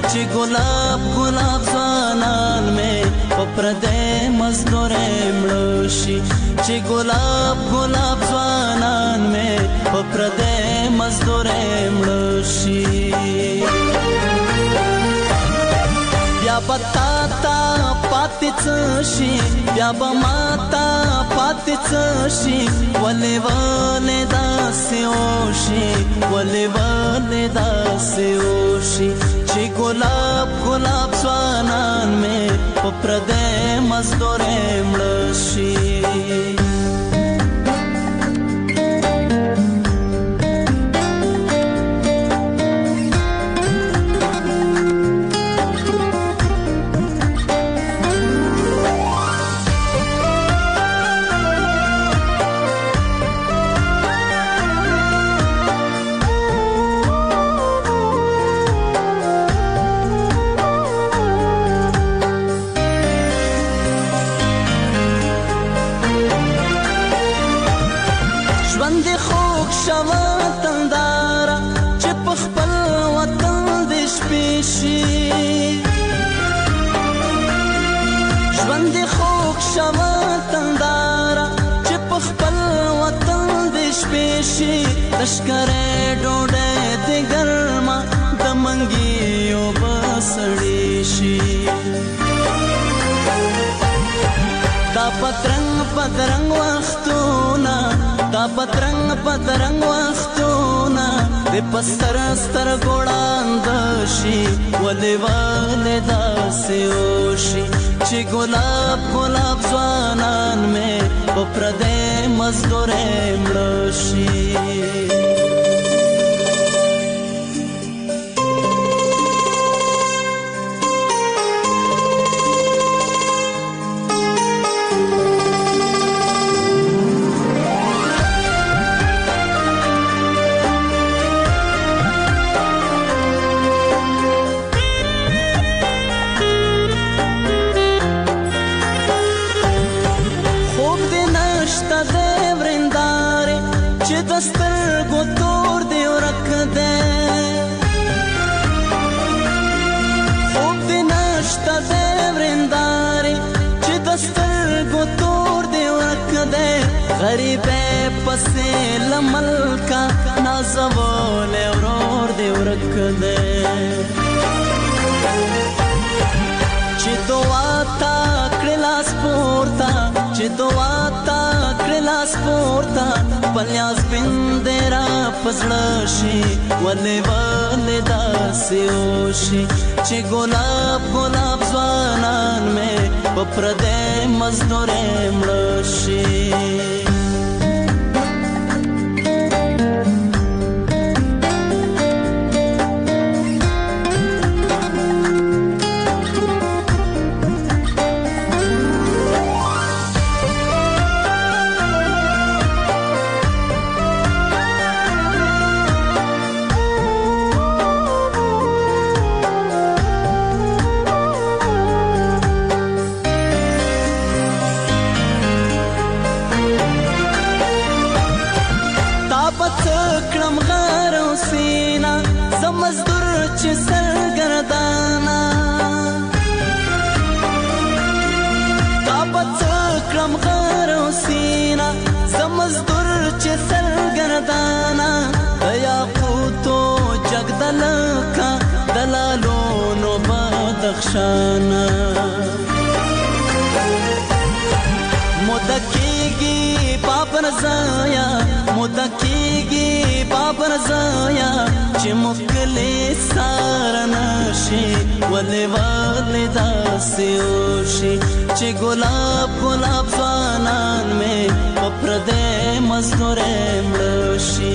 چې ګلاب ګلاب ځوانان مې په پردې مزدورې مړه شي چې ګلاب ګلاب ځوانان مې په پردې مزدورې مړه شي بیا بتا تا پاتې څه شي بیا به ماتا پاتې څه شي ولې ولې داسې وشي ولې ولې داسې وشي چې ګلاب ګلاب ځوانان مې په پردې مزدورې مړه شي لشکره ډوډۍ د ګرمه د منګیو بسړې شي دا پترنګ پترنګ وختونه دا پترنګ پترنګ وختونه د پستر ستر ګوړاند شي ولې ولې داسې وشي چې ګلاب ګلاب ځوانان مې په پردې مزدورې مړه شي غریبه پسې لملکا نازول ورور دی ورک دی چې دعا تا کړلاس پورتا چې دعا تا کړلاس پورتا پلیاس بندرا پزړه شي ولې ولې داسې وشي چې ګلاب ګلاب ځوانان مې په پردې مزدورې مړه شي دلالونو بدخشانا مدکیگی بابر زایا مدکیگی بابر زایا چه مکلی سارناشی ولی ولی داسی اوشی چه گلاب گلاب زوانان میں پپردے مزدورے ملوشی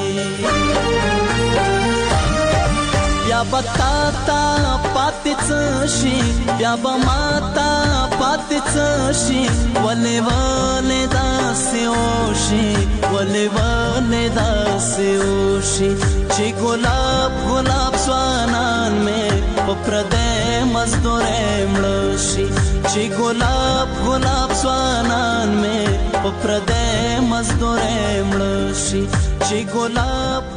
بیا بتا تا پاتې څه شي بیا به ماتا پاتې څه شي ولې ولې داسې وشي ولې ولې داسې وشي چې ګلاب ګلاب ځوانان مې په پردې مزدورې مړه شي چې ګلاب ګلاب ځوانان مې په پردې مزدورې مړه شي چې ګلاب